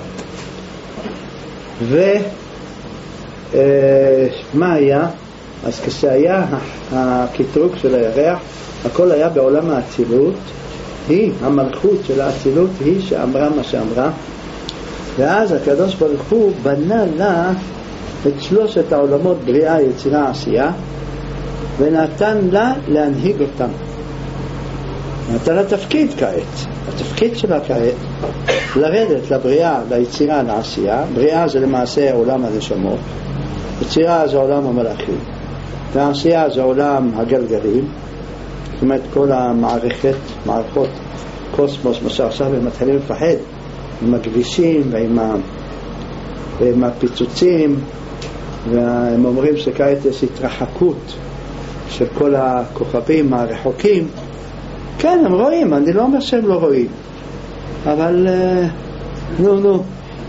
ומה היה? אז כשהיה הקטרוג של הירח, הכל היה בעולם האצילות, היא, המלכות של האצילות, היא שאמרה מה שאמרה, ואז הקדוש ברוך הוא בנה לה את 3 העולמות, בריאה, יצירה, עשייה, ונתן לה להנהיג אותם. נתן לה תפקיד כעת. התפקיד שלה כעת לרדת לבריאה, ליצירה, לעשייה. בריאה זה למעשה עולם הנשמות, יצירה זה עולם המלאכים, והעשייה זה עולם הגלגלים, זאת אומרת כל מערכות קוסמוס, מה שעכשיו הם מתחילים לפחד עם הכבישים ועם הפיצוצים, והם אומרים שכעת יש התרחקות של כל הכוכבים הרחוקים. כן, הם רואים, אני לא אומר שהם לא רואים, אבל נו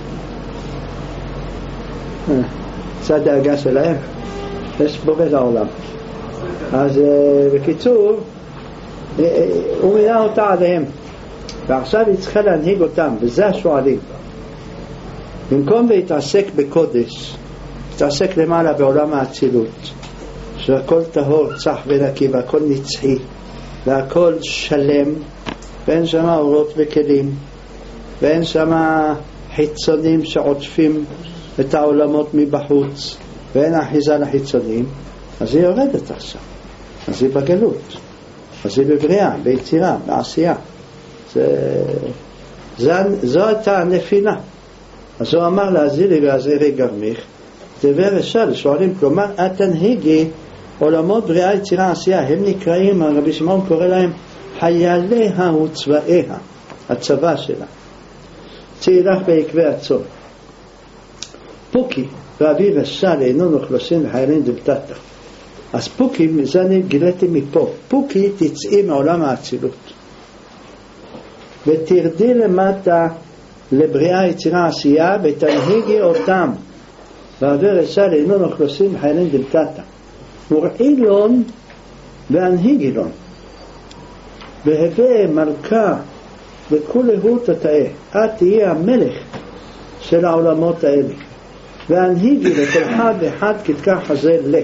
זה הדאגה שלהם, יש בורא לעולם. אז בקיצור הוא מינה אותה עליהם, ועכשיו היא צריכה להנהיג אותם, וזה השואלים. במקום להתעסק בקודש, להתעסק למעלה בעולם האצילות, שהכל טהור, צח ונקי, והכל נצחי, והכל שלם, ואין שם אורות וכלים, ואין שם חיצונים שעוטפים את העולמות מבחוץ, ואין אחיזה לחיצונים. אז היא יורדת עכשיו, אז היא בגלות, אז היא בבריאה, ביצירה, בעשייה. זו הייתה הנפילה. אז הוא אמר להזירי ועזירי גרמיך, דבר רשע שואלים, כלומר את תנהיגי עולמות בריאה, יצירה, עשייה. הם נקראים, רבי שמעון קורא להם חייליה וצבאיה, הצבא שלה. צילך בעקבי הצום. פוקי ואביב השל אינו נוכלוסין וחיילים דלתתה. אז פוקי, מזה אני גיליתי מפה, פוקי תצאי מעולם האצילות ותרדי למטה לבריאה, יצירה, עשייה, ותנהיגי אותם. ועבר השל אינו נוכלוסין וחיילים דלתתה. מוראילון והנהיגילון והווה מלכה וכולהו תתאה. את תהיה המלך של העולמות האלה, והנהיגי לכל אחד ואחד כתקח הזה לה.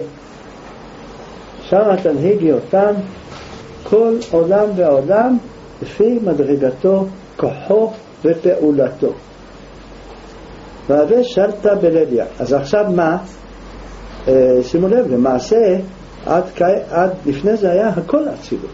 שם תנהיגי אותם כל עולם ועולם לפי מדרגתו, כוחו ופעולתו. והווה שלטה בלביה. אז עכשיו מה? שימו לב, למעשה עד לפני זה היה הכל אצילות.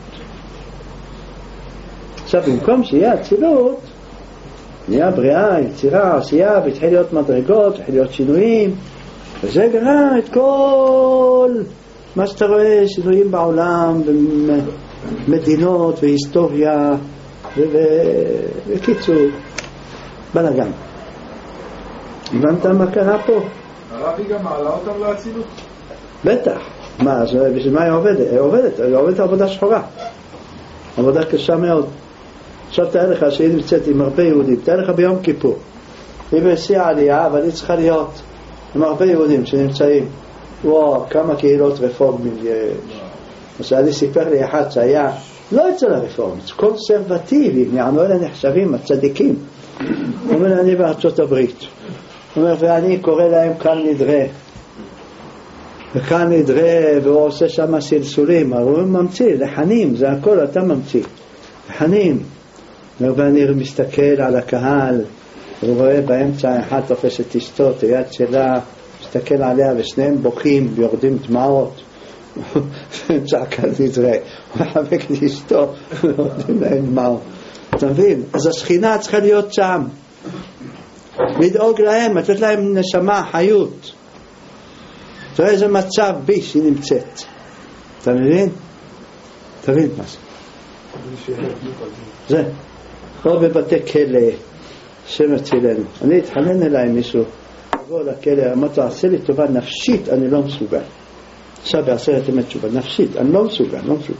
עכשיו במקום שיהיה אצילות נהיה בריאה, יצירה, עשייה, והתחיל להיות מדרגות, התחיל להיות שינויים, וזה גרם את כל מה שאתה רואה, שינויים בעולם, במדינות והיסטוריה, וקיצור, בלגן. הבנת מה קרה פה? הרבי גם מעלה אותם לאצילות? בטח. מה, בשביל מה היא עובדת? היא עובדת עבודה שחורה, עבודה קשה מאוד. עכשיו תאר לך שהיא נמצאת עם הרבה יהודים, תאר לך ביום כיפור, היא בשיא העלייה, אבל היא צריכה להיות עם הרבה יהודים שנמצאים. וואו, כמה קהילות רפורמים יש. אז אני סיפר לי אחד שהיה לא אצל הרפורמים, קונסרבטיבים, יענו אלה נחשבים הצדיקים. הוא אומר, אני בארצות הברית, הוא אומר, ואני קורא להם כאן נדרה, וכאן נדרה, והוא עושה שם סלסולים. הוא ממציא, לחנים, זה הכל אתה ממציא, לחנים. ואני מסתכל על הקהל, הוא רואה באמצע אחד תופס את אשתו, את היד שלה, מסתכל עליה ושניהם בוכים ויורדים דמעות. צעקה נדרה, הוא מחבק את אשתו ויורדים להם דמעות. אתה מבין? אז השכינה צריכה להיות שם, לדאוג להם, לתת להם נשמה, חיות. תראה איזה מצב בי שהיא נמצאת. אתה מבין? תבין מה זה. זה. או בבתי כלא שמצילנו. אני התחנן אליי מישהו, לבוא לכלא, אמרתי, עשה לי טובה נפשית, אני לא מסוגל. עכשיו בעשרת ימי תשובה, נפשית, אני לא מסוגל.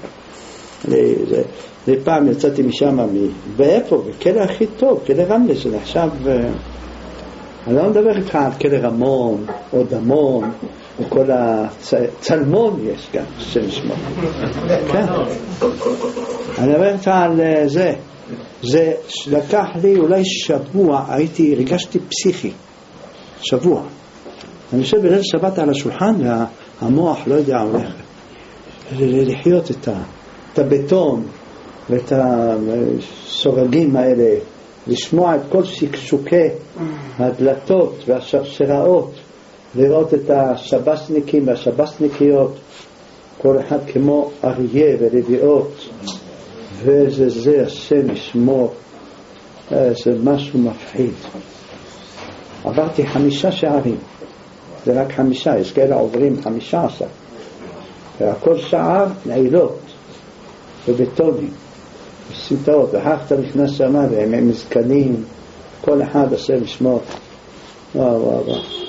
פעם יצאתי משם, ואיפה? בכלא הכי טוב, כלא רמלה שנחשב, אני לא מדבר איתך על כלא רמון, או דמון, או כל הצלמון יש גם, שנשמע. כן. אני מדבר איתך על זה לקח לי אולי שבוע, הרגשתי פסיכי, שבוע. אני יושב בליל שבת על השולחן והמוח לא יודע הולך לחיות את הבטון ואת הסורגים האלה, לשמוע את כל שקשוקי הדלתות והשרשראות, לראות את השבסניקים והשבסניקיות, כל אחד כמו אריה ולוויות, וזה השם ישמור. זה משהו מפחיד. עברתי 5 שערים, זה רק 5, יש כאלה עוברים 15, והכל שער נעילות ובטונים וסמטאות, ואחר אתה נכנס שם והם מזקנים, כל אחד השם ישמור. וואו,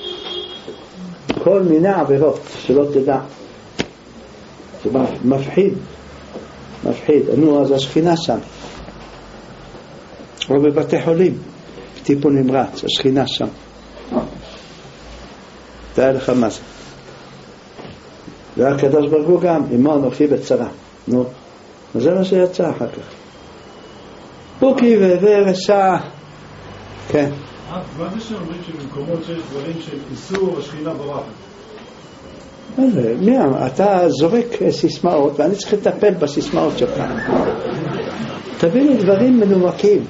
כל מיני עבירות שלא תדע. זה מפחיד. נו, אז השכינה שם, או בבתי חולים, טיפול נמרץ, השכינה שם. תראה לך מה זה. והקדוש ברוך הוא גם, עמו אנוכי בצרה. נו, וזה מה שיצא אחר כך. פוקי ורשע. כן. מה זה שאומרים שבמקומות שיש דברים של איסור, השכינה בורחת? אתה זורק סיסמאות ואני צריך לטפל בסיסמאות שלך. תביא לי דברים מנומקים.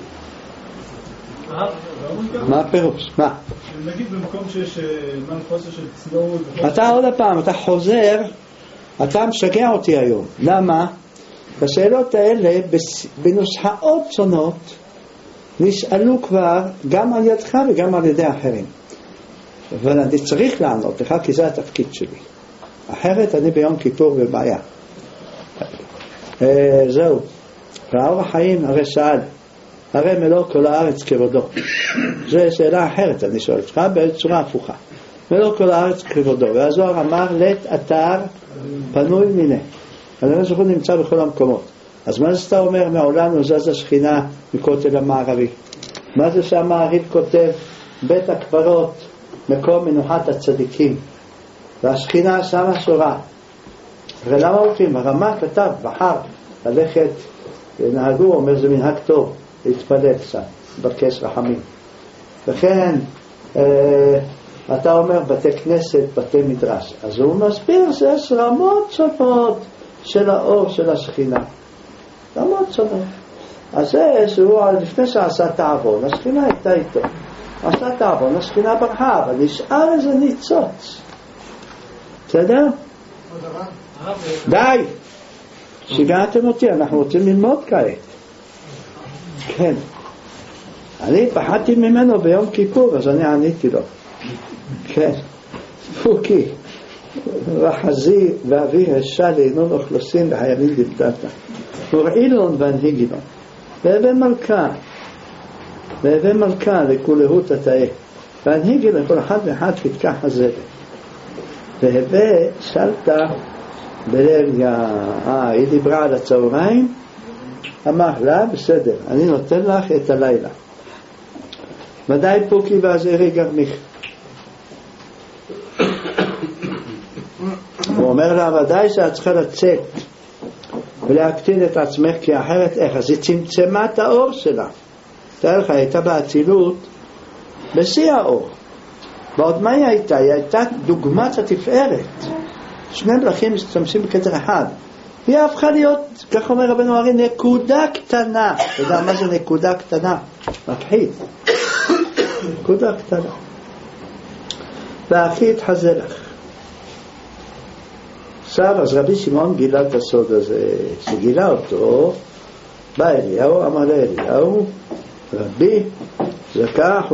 מה הפירוש? מה? נגיד במקום שיש חוסר של צניעות. אתה עוד הפעם, אתה חוזר, אתה משגע אותי היום. למה? בשאלות האלה בנוסחאות שונות נשאלו כבר גם על ידך וגם על ידי אחרים, אבל אני צריך לענות לך כי זה התפקיד שלי, אחרת אני ביום כיפור בבעיה. זהו. והאור החיים הרי שאל, הרי מלוא כל הארץ כבודו. זו שאלה אחרת, אני שואל אותך בצורה הפוכה. מלוא כל הארץ כבודו. והזוהר אמר לית אתר פנוי מיני. אז הוא נמצא בכל המקומות. אז מה זה אתה אומר מעולם נוזז השכינה מכותל המערבי? מה זה שהמעריב כותב בית הקברות מקום מנוחת הצדיקים והשכינה שמה שורה? ולמה הולכים? הרמ"א כתב בחר ללכת, נהגו, אומר זה מנהג טוב להתפלל קצת, לבקש רחמים. לכן אתה אומר בתי כנסת, בתי מדרש. אז הוא מסביר שיש רמות שונות של האור של השכינה, רמות שונות. אז זה שהוא לפני שעשה תעוון, השכינה הייתה איתו, עשה תעוון, השכינה ברחה, אבל נשאר איזה ניצוץ. בסדר? די, שיגעתם אותי, אנחנו רוצים ללמוד כעת. כן, אני פחדתי ממנו ביום כיפור, אז אני עניתי לו. כן, פוקי רחזי ואבי השע לעינון אוכלוסין לחיילים דבדתה ורעילון והנהיגילון והבא מלכה לכולהות התאה והנהיגי לכל אחד ואחד פתקה חזרת והבא שלטה בליל היא דיברה על הצהריים, אמר לה בסדר, אני נותן לך את הלילה. ודאי פוקי ועזרי גרמיך. הוא אומר לה ודאי שאת צריכה לצאת ולהקטין את עצמך, כי אחרת איך? אז היא צמצמה את האור שלה. תראה לך, הייתה באצילות בשיא האור. ועוד מה היא הייתה? היא הייתה דוגמת התפארת. שני מלאכים משתמשים בכתר אחד. היא הפכה להיות, כך אומר רבנו הרי, נקודה קטנה. אתה יודע מה זה נקודה קטנה? מפחיד. נקודה קטנה. ואחי התחזה לך. עכשיו, אז רבי שמעון גילה את הסוד הזה. שגילה אותו, בא אליהו, אמר לאליהו, רבי, לקח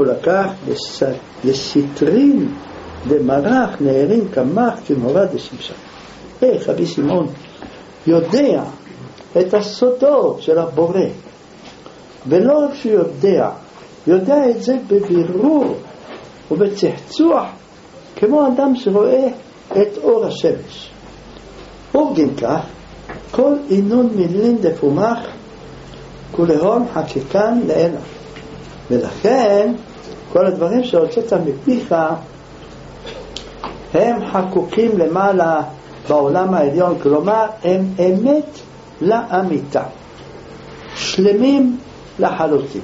לסטרין דמרח נערים כמח כמורה דשמשה. איך רבי שמעון יודע את הסודות של הבורא, ולא רק שהוא יודע את זה בבירור ובצחצוח, כמו אדם שרואה את אור השמש. ובגין כך, כל עינון מילין דפומח כולהון חקיקן לעיניו. ולכן כל הדברים שהוצאת מפיך הם חקוקים למעלה בעולם העליון, כלומר הם אמת לאמיתה, שלמים לחלוטין.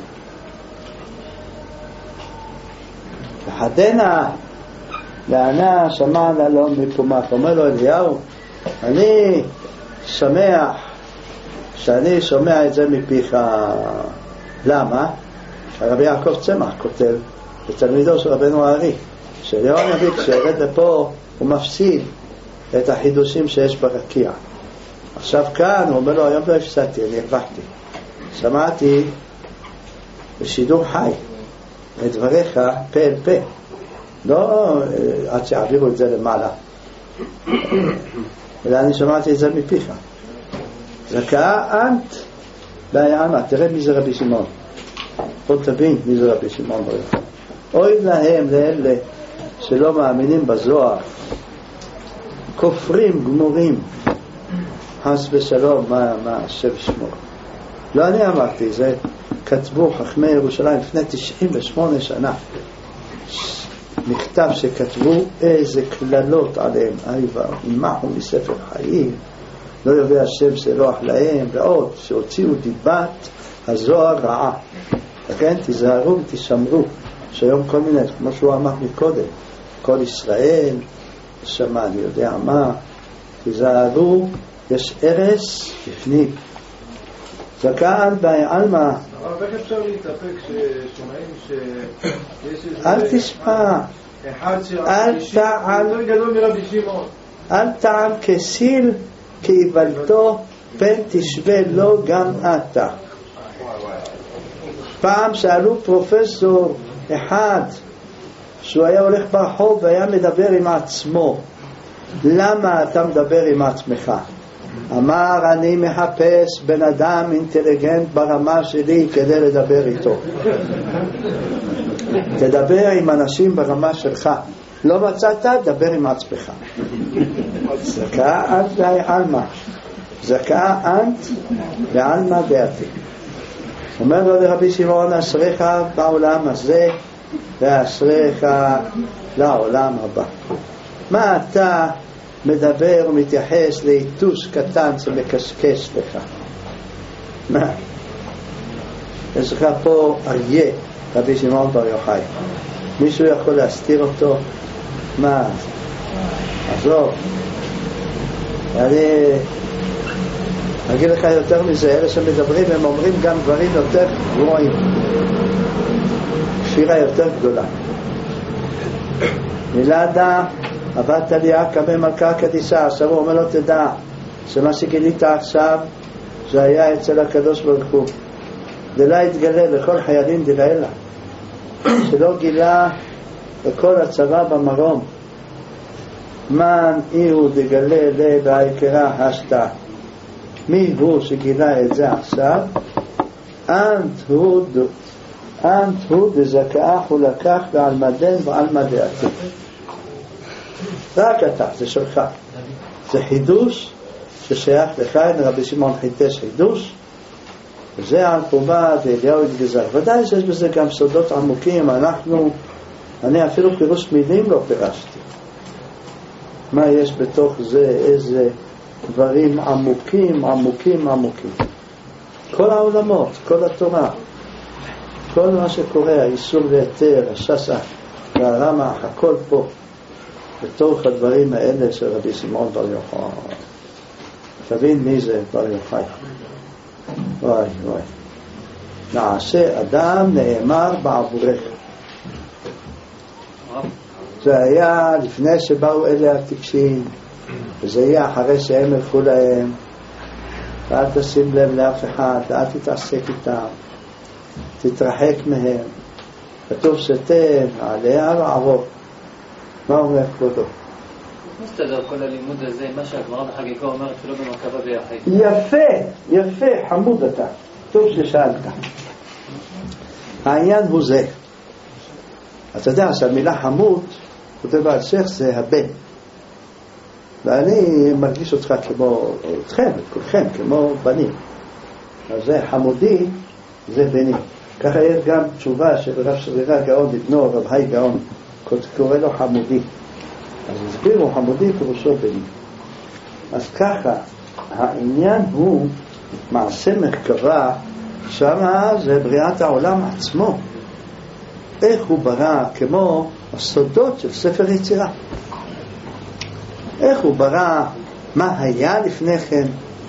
וחדנה לענה שמע ללום מפומח. אומר לו אליהו, אני שמח שאני שומע את זה מפיך. למה? הרבי יעקב צמח כותב בתלמידו של רבנו הארי, שאליהו הנביא כשירד לפה הוא מפסיד את החידושים שיש ברקיע. עכשיו כאן הוא אומר לו, היום לא הפסדתי, אני הרווחתי. שמעתי בשידור חי את דבריך פה אל פה, לא עד שעבירו את זה למעלה, אלא אני שמעתי את זה מפיך. זכאה אנט בעיימה. תראה מי זה רבי שמעון, פה תבין מי זה רבי שמעון. אוי להם, לאלה שלא מאמינים בזוהר, כופרים גמורים, חס ושלום, מה השם שמור. לא אני אמרתי, זה כתבו חכמי ירושלים לפני 98 שנה, מכתב שכתבו איזה כללות עליהם, אימחו מספר חיים, לא יודע השם סלוח להם, ועוד שהוציאו דיבת הזוהר רעה. לכן תיזהרו ותשמרו, שהיום כל מיני, כמו שהוא אמר מקודם, כל ישראל שמע, אני יודע מה, תיזהרו, יש ערס בפנים. זכאן בעלמא. אבל איך אפשר להתאפק ששומעים שיש איזה... אל תשמע, אל טען, יותר גדול מרבי שמעון. אל טען כסיל כאיוולתו, פן תשווה לו גם אתה. פעם שאלו פרופסור אחד שהוא היה הולך ברחוב והיה מדבר עם עצמו, למה אתה מדבר עם עצמך? אמר אני מחפש בן אדם אינטליגנט ברמה שלי כדי לדבר איתו. תדבר עם אנשים ברמה שלך, לא מצאת, דבר עם עצמך. זכאה אנט ועלמא, זכאה אנט ועלמא דעתי. אומר לו לרבי שמעון, אשריך בעולם הזה ואשריך לעולם הבא. מה אתה מדבר ומתייחס ליתוש קטן שמקשקש לך? מה? יש לך פה אריה, רבי שמעון בר יוחאי, מישהו יכול להסתיר אותו? מה? עזוב. אני אגיד לך יותר מזה, אלה שמדברים הם אומרים גם דברים יותר גרועים, כפירה יותר גדולה. מילדה עבדת לי כמה מלכה קדישה. עכשיו הוא אומר לו, תדע שמה שגילית עכשיו זה היה אצל הקדוש ברוך הוא, דלה התגלה לכל חיילים דלעילה, שלא גילה לכל הצבא במרום. מן איהו דגלה לבעיקרה השתה. מי הוא שגילה את זה עכשיו? אנט הוא דזכאה הוא לקח ועל מדן ועל מדעתי. רק אתה, זה שלך, זה חידוש ששייך לך. רבי שמעון חידש חידוש, וזה על חובה ואליהו התגזר. ודאי שיש בזה גם סודות עמוקים. אני אפילו פירוש מילים לא פירשתי. מה יש בתוך זה, איזה דברים עמוקים עמוקים עמוקים. כל העולמות, כל התורה, כל מה שקורה, האיסור והיתר, השסה והרמח, הכל פה בתוך הדברים האלה של רבי שמעון בר יוחאי. תבין מי זה בר יוחאי. וואי וואי. נעשה אדם נאמר בעבורך. זה היה לפני שבאו אלה הטיפשים, וזה יהיה אחרי שהם הלכו להם. ואל תשים לב לאף אחד, ואל תתעסק איתם, תתרחק מהם. כתוב שתן עליה לעבור. מה אומר כבודו? מסתדר כל הלימוד הזה, מה שהגמרא בחגיגה אומרת שלא במרכבה ביחד. יפה, יפה, חמוד אתה. טוב ששאלת. העניין הוא זה. אתה יודע שהמילה חמוד, כותב על שייך, זה הבן. ואני מרגיש אותך כמו, אתכם, את כולכם, כמו בנים. אז זה חמודי, זה בני. ככה יש גם תשובה של רב שרירה גאון לבנו, רב היי גאון, קורא לו חמודי. אז הסבירו חמודי פירושו בני. אז ככה, העניין הוא מעשה מרכבה, שמה זה בריאת העולם עצמו. איך הוא ברא, כמו הסודות של ספר יצירה. איך הוא ברא, מה היה לפני כן,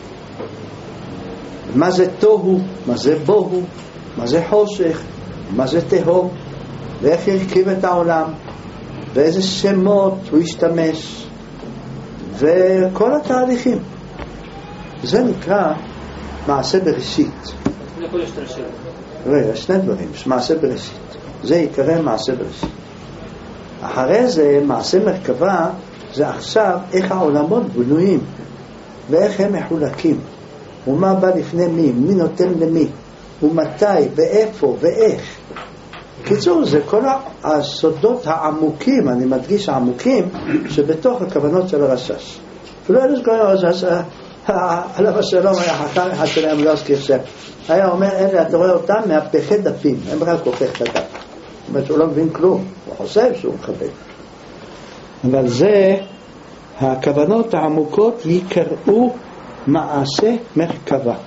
מה זה תוהו, מה זה בוהו, מה זה חושך, מה זה תהום, ואיך הרכיב את העולם, ואיזה שמות הוא השתמש, וכל התהליכים. זה נקרא מעשה בראשית. רגע, שני דברים, מעשה בראשית. זה יקרא מעשה בראשית. אחרי זה מעשה מרכבה, זה עכשיו איך העולמות בנויים ואיך הם מחולקים ומה בא לפני מי נותן למי ומתי ואיפה ואיך. קיצור, זה כל הסודות העמוקים, אני מדגיש העמוקים, שבתוך הכוונות של הרשש. ולא היה לסגור הרשש, עליו השלום היה חכם אחד שלהם, לא אזכיר שם, היה אומר, אלה אתה רואה אותם מהפכי דפים, הם רק הופך את הדף. זאת אומרת שהוא לא מבין כלום, הוא חושב שהוא מכבד. אבל זה, הכוונות העמוקות יקראו מעשה מרכבה.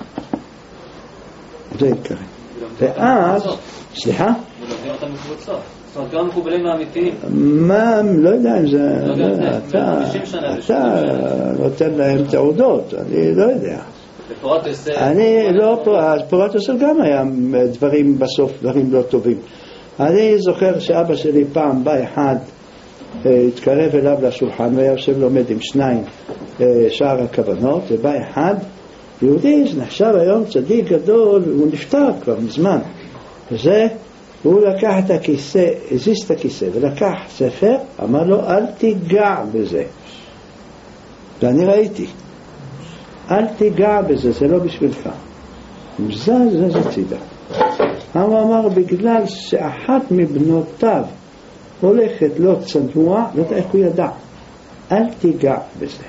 זה יקרא. ואז, סליחה? ולומדים אותם מקבוצות. זאת אומרת, גם מקובלים האמיתיים. מה, לא יודע אם זה, אתה נותן להם תעודות, אני לא יודע. אני לא, פורטוס גם היה דברים בסוף, דברים לא טובים. אני זוכר שאבא שלי פעם בא אחד, התקרב אליו לשולחן והיה יושב לומד עם שניים שער הכוונות, ובא אחד יהודי שנחשב היום צדיק גדול, הוא נפטר כבר מזמן, וזה הוא לקח את הכיסא, הזיז את הכיסא ולקח ספר, אמר לו אל תיגע בזה. ואני ראיתי, אל תיגע בזה, זה לא בשבילך. זז הצידה. הוא אמר בגלל שאחת מבנותיו הולכת לא צנוע, לא יודע איך הוא ידע. אל תיגע בזה.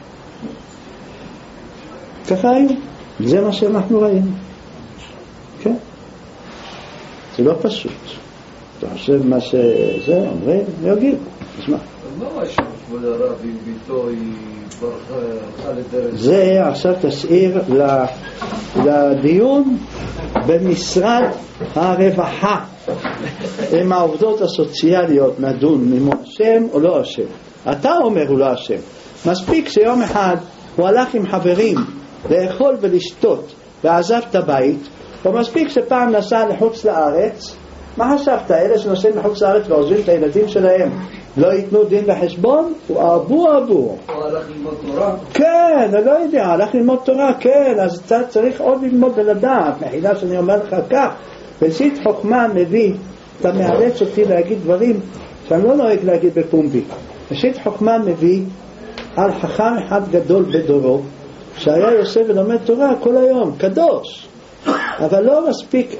ככה היו. זה מה שאנחנו ראינו. כן? זה לא פשוט. אתה חושב מה שזה, אומרים, יגיד. אז מה? אז מה משהו, כבוד הרב, אם ביתו היא ברכה לדרך? זה עכשיו תשאיר לדיון במשרד הרווחה. עם העובדות הסוציאליות נדון אם הוא אשם או לא אשם. אתה אומר הוא לא אשם. מספיק שיום אחד הוא הלך עם חברים לאכול ולשתות ועזב את הבית, או מספיק שפעם נסע לחוץ לארץ. מה חשבת? אלה שנוסעים לחוץ לארץ ועוזבים את הילדים שלהם לא ייתנו דין לחשבון? הוא אבו. הוא הלך ללמוד תורה? כן, אני לא יודע, הלך ללמוד תורה, כן, אז אתה צריך עוד ללמוד ולדעת. מחילה שאני אומר לך כך, ראשית חוכמה מביא, אתה מאלץ אותי להגיד דברים שאני לא נוהג להגיד בפומבי. ראשית חוכמה מביא על חכם אחד גדול בדורו שהיה יושב ולומד תורה כל היום, קדוש, אבל לא מספיק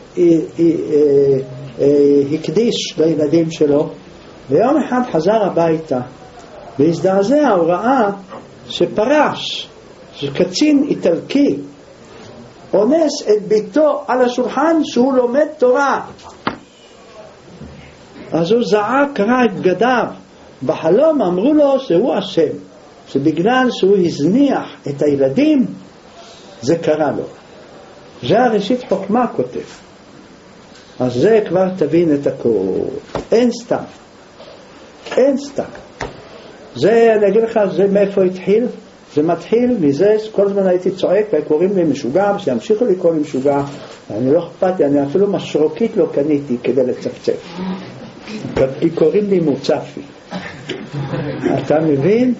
הקדיש לילדים שלו. ויום אחד חזר הביתה והזדעזע, הוא ראה שפרש, שקצין איטלקי אונס את ביתו על השולחן שהוא לומד תורה. אז הוא זעק, קרא את בגדיו. בחלום אמרו לו שהוא אשם, שבגלל שהוא הזניח את הילדים זה קרה לו. זה הראשית חוכמה כותב. אז זה כבר תבין את הכל. אין סתם. זה, אני אגיד לך, זה מאיפה התחיל? זה מתחיל מזה שכל הזמן הייתי צועק וקוראים לי משוגע, שימשיכו לקרוא לי משוגע. אני לא אכפת לי, אני אפילו משרוקית לא קניתי כדי לצפצף. כי קוראים לי מוצפי. אתה מבין?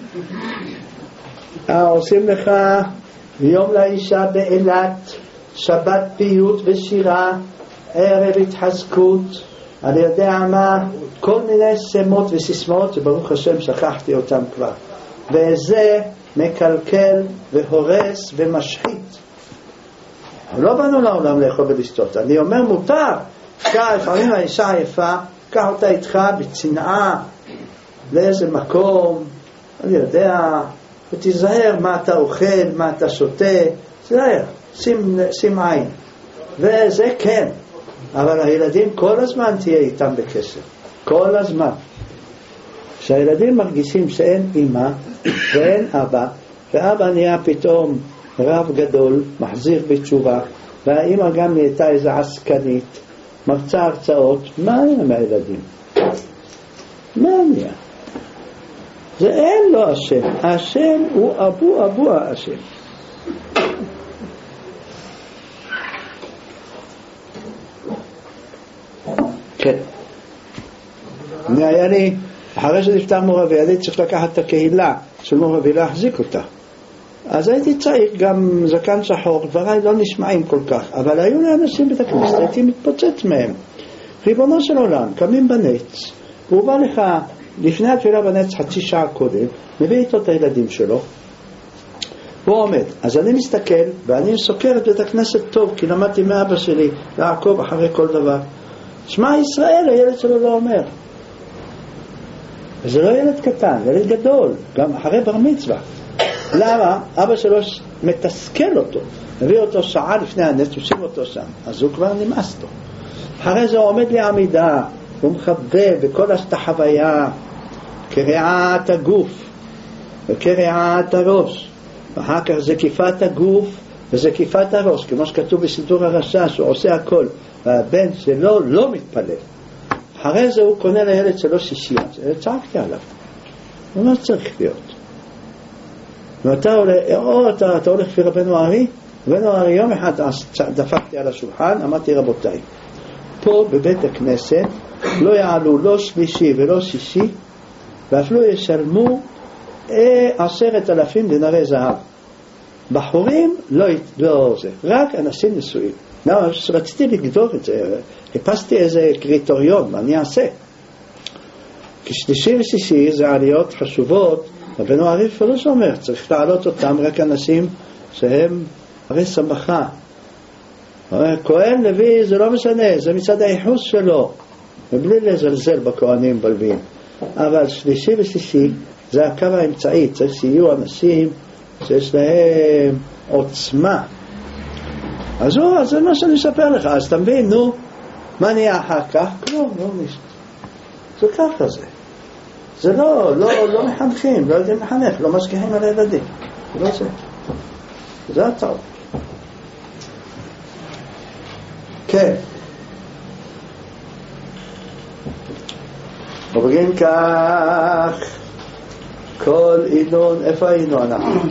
עושים לך יום לאישה באילת, שבת פיוט ושירה, ערב התחזקות, אני יודע מה, כל מיני שמות וסיסמאות שברוך השם שכחתי אותם כבר. וזה מקלקל והורס ומשחית. לא באנו לעולם לאכול ולשתות. אני אומר מותר, קח לפעמים האישה היפה, קח אותה איתך בצנעה לאיזה מקום, אני יודע, ותזהר מה אתה אוכל, מה אתה שותה, תזהר, שים עין. וזה כן, אבל הילדים כל הזמן תהיה איתם בקשר, כל הזמן. כשהילדים מרגישים שאין אמא ואין אבא, ואבא נהיה פתאום רב גדול, מחזיר בתשובה, והאמא גם נהייתה איזה עסקנית, מרצה הרצאות, מה עם הילדים? מה נהיה? זה אין לו השם, השם הוא אבו השם. כן. היה לי, אחרי שנפטר מור אבי, אני צריך לקחת את הקהילה של מור אבי להחזיק אותה. אז הייתי צעיר, גם זקן שחור, דבריי לא נשמעים כל כך, אבל היו לאנשים בית הכנסת, הייתי מתפוצץ מהם. ריבונו של עולם, קמים בנץ, הוא בא לך לפני התפילה בנץ חצי שעה קודם, מביא איתו את הילדים שלו, הוא עומד. אז אני מסתכל ואני סוקר את בית הכנסת טוב, כי למדתי מאבא שלי לעקוב אחרי כל דבר. שמע ישראל, הילד שלו לא אומר. וזה לא ילד קטן, ילד גדול, גם אחרי בר מצווה. למה? אבא שלו מתסכל אותו, מביא אותו שעה לפני הנס, תושים אותו שם, אז הוא כבר נמאס לו. אחרי זה הוא עומד לעמידה, הוא מחווה בכל החוויה, קריעת הגוף וקריעת הראש, ואחר כך זקיפת הגוף וזקיפת הראש, כמו שכתוב בסידור הרשע, שהוא עושה הכל, והבן שלו לא מתפלל. אחרי זה הוא קונה לילד שלו שישייה, צעקתי עליו, הוא לא צריך להיות. ואתה הולך לפי רבנו ארי, רבנו ארי יום אחד דפקתי על השולחן, אמרתי רבותיי, פה בבית הכנסת לא יעלו לא שלישי ולא שישי, ואפילו ישלמו 10,000 דינרי זהב. בחורים לא זה, רק אנשים נשואים. רציתי לגדור את זה, חיפשתי איזה קריטריון, מה אני אעשה? כי שלישי ושישי זה עליות חשובות, רבנו ארי פרוש אומר, צריך לעלות אותם רק אנשים שהם הרי סמכה. כהן לוי זה לא משנה, זה מצד הייחוס שלו, מבלי לזלזל בכהנים בלווים. אבל שלישי ושישי זה הקו האמצעי, צריך שיהיו אנשים שיש להם עוצמה. אז זה מה שאני אספר לך, אז תבין, נו, מה נהיה אחר כך? כלום, לא נשת. זה ככה זה. זה לא מחנכים, לא יודעים לחנך, לא משגיחים על הילדים. זה לא זה. זה הטוב. כן. ובגין כך, כל אילון, איפה היינו אנחנו?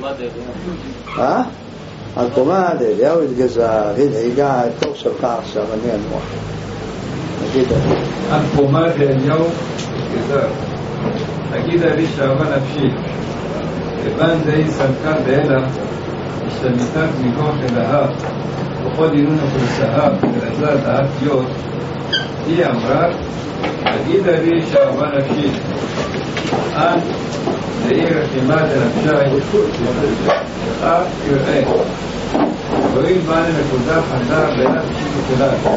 על תרומה לאליהו התגזר, הנה הגע התור שלך עכשיו, אני אנוח. נגיד על תרומה לאליהו התגזר, תגיד לי שאהבה נפשי, כיוון די סמכן דאלה, השתמיתת מכוח אלהה, וכל דינון הפרסאה, ולזל דעת יוד, היא אמרה, תגיד לי שאהבה נפשי, אנ לעיר רחימה דנפשי, אף תראה, רואים מה נקודה חדה בין הפשיט וכלל.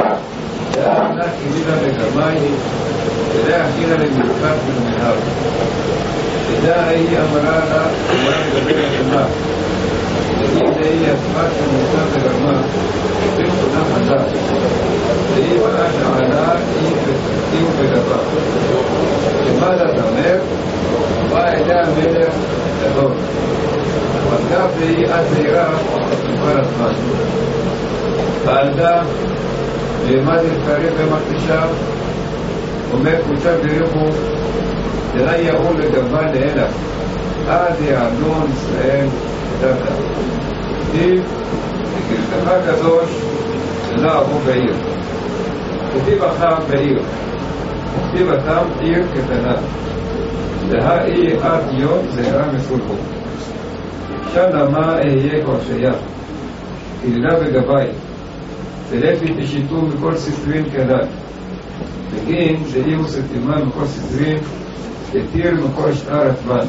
דעה כמילה בגמי, ודעה הכינה למלכת ולמהר. ודעה היא אמרה לה, ומה לגבי רחימה. תגיד היא הפרט שמוצא בגרמה, בנקודה חדה. והיא מראה שעלה היא בגבה. שמד התאמר, בא עדי המלך גדול. מלכה והיא עד זהירה כבר הזמן. בעלדה לימד להתקרב במקדישה, אומר קבוצה בריחו, דלה יעול לגבה לאלה, עד יעלון ישראל ודתה. כתיב, וגרשתך הקדוש, שלא אבו בעיר. כתיב אחם בעיר, וכתיב אתם עיר קטנה. דהאי עד יום זהירה מסולחו. שם למה אהיה כבר שייך, כלילה בגבי, תלפי תשיתו מכל סטרין כדל. בגין דאירו סתימה מכל סטרין, תתיר מכל שאר עצמן.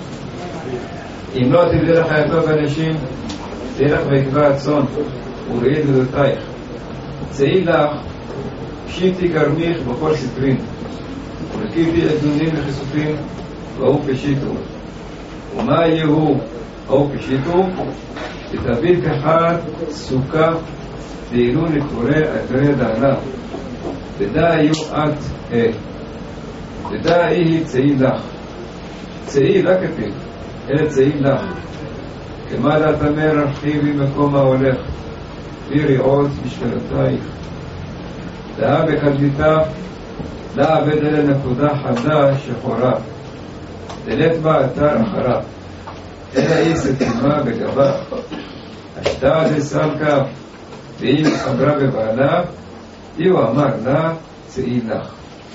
אם לא תביא לך יתו באנשים, תלך ויקבע הצון, וראי דודותייך. צאי לך, פשיטי גרמיך בכל סטרין, ולקיתי עדונים וחשופים, והוא פשיטו. ומה יהיו? או פשיטו, ותביל כחד סוכה דהילו נקורא אתרי דענה, ודע יהיו את ודע היא צאי לך. צאי לא כתיב, אלא צאי לך. כמה דעת אמר הרחיבי מקום ההולך, וירי עוז משקלתייך. דעה בקדמיתה, דעה עבד אלה נקודה חדה שחורה, דלת בה אתר אחרה. אלא היא סתימה בגבה, השתה דסלקה, והיא חברה בבעלה, הוא אמר לה, צאי לך.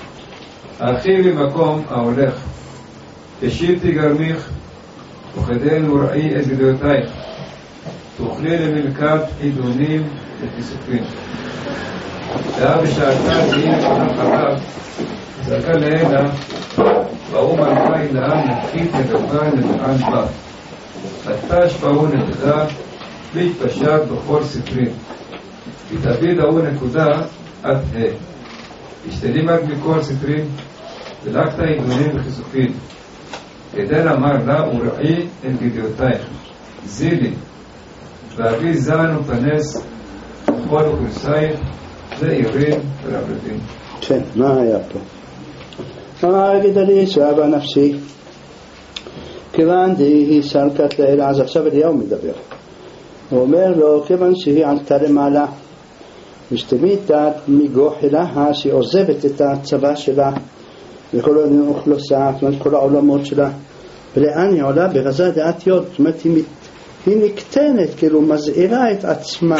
אחי במקום ההולך, תשיתי גרמיך, וכדי וראי את גדולתייך, תוכלי למלכת חידונים וכיסופים. דעה בשעתה תהי נקודה חדה, זרקה להנה, והוא מלכה אילאה נפחית לגבה נדען בה. נטש באו נקודה, והתפשט בכל ספרים. ותביא דאו נקודה עד השתלים עד מכל ספרים, ולקת עדונים וחיסופים. כדן אמר לה, וראי אל גדיותייך, זילי, ואביא זן ופנס, וכל אוכלוסייך, לעירים ולרבים. כן, מה היה פה? אמר אגיד לי שאהבה נפשי, כיוון דהי סלקת לאלה, אז עכשיו אליהו מדבר. הוא אומר לו, כיוון שהיא עלתה למעלה, משתמיתת מגוחלה שהיא עוזבת את הצבא שלה וכל האוכלוסייה, זאת אומרת כל העולמות שלה, ולאן היא עולה? ברזה דעת יוד, זאת אומרת היא נקטנת, כאילו מזעירה את עצמה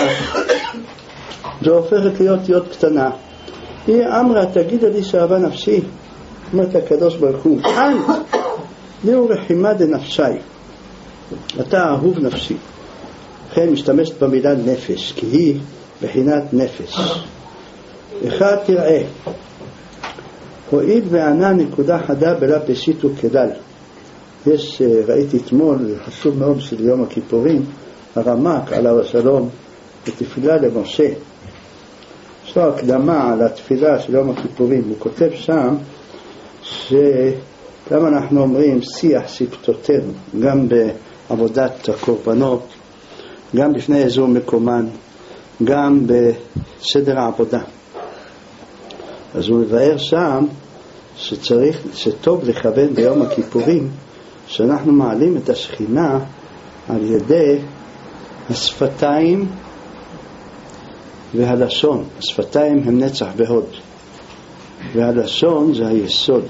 והופכת להיות יוד קטנה. היא אמרה, תגיד לי שאהבה נפשי, אומרת הקדוש ברוך הוא, אנט ליהו רחימה דנפשי, אתה אהוב נפשי. לכן משתמשת במילה נפש, כי היא בחינת נפש. אחד תראה, הועיד וענה נקודה חדה בלה פשיטו כדל. ראיתי אתמול, חשוב מאוד של יום הכיפורים, הרמ"ק עליו השלום בתפילה למשה. יש לו הקדמה על התפילה של יום הכיפורים, הוא כותב שם למה אנחנו אומרים שיח שפתותינו, גם בעבודת הקורבנות, גם לפני אזור מקומן, גם בסדר העבודה. אז הוא מבאר שם שטוב לכוון ביום הכיפורים שאנחנו מעלים את השכינה על ידי השפתיים והלשון. השפתיים הם נצח והוד, והלשון זה היסוד,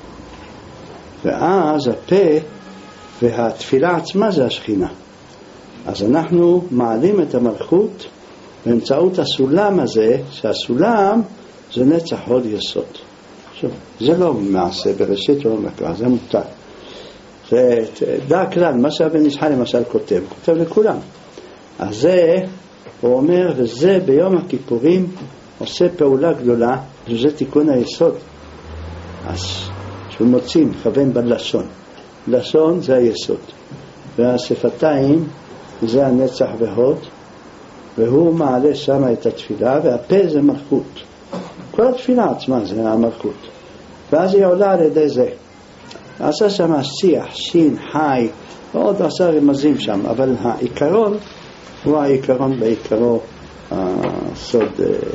ואז הפה והתפילה עצמה זה השכינה. אז אנחנו מעלים את המלכות באמצעות הסולם הזה, שהסולם זה נצח הוד יסוד. זה לא מעשה בראשית ולא מקרא, זה מותר. זה דע כלל, מה שהבן איש חי למשל כותב לכולם. אז זה, הוא אומר, וזה ביום הכיפורים עושה פעולה גדולה, וזה תיקון היסוד. אז שהוא מוציא, מכוון בלשון. לשון זה היסוד. והשפתיים זה הנצח והוד, והוא מעלה שם את התפילה, והפה זה מלכות. כל התפילה עצמה זה המלכות. ואז היא עולה על ידי זה. עשה שם שיח, שין, חי, ועוד עשה רמזים שם, אבל העיקרון הוא העיקרון בעיקרו הסוד.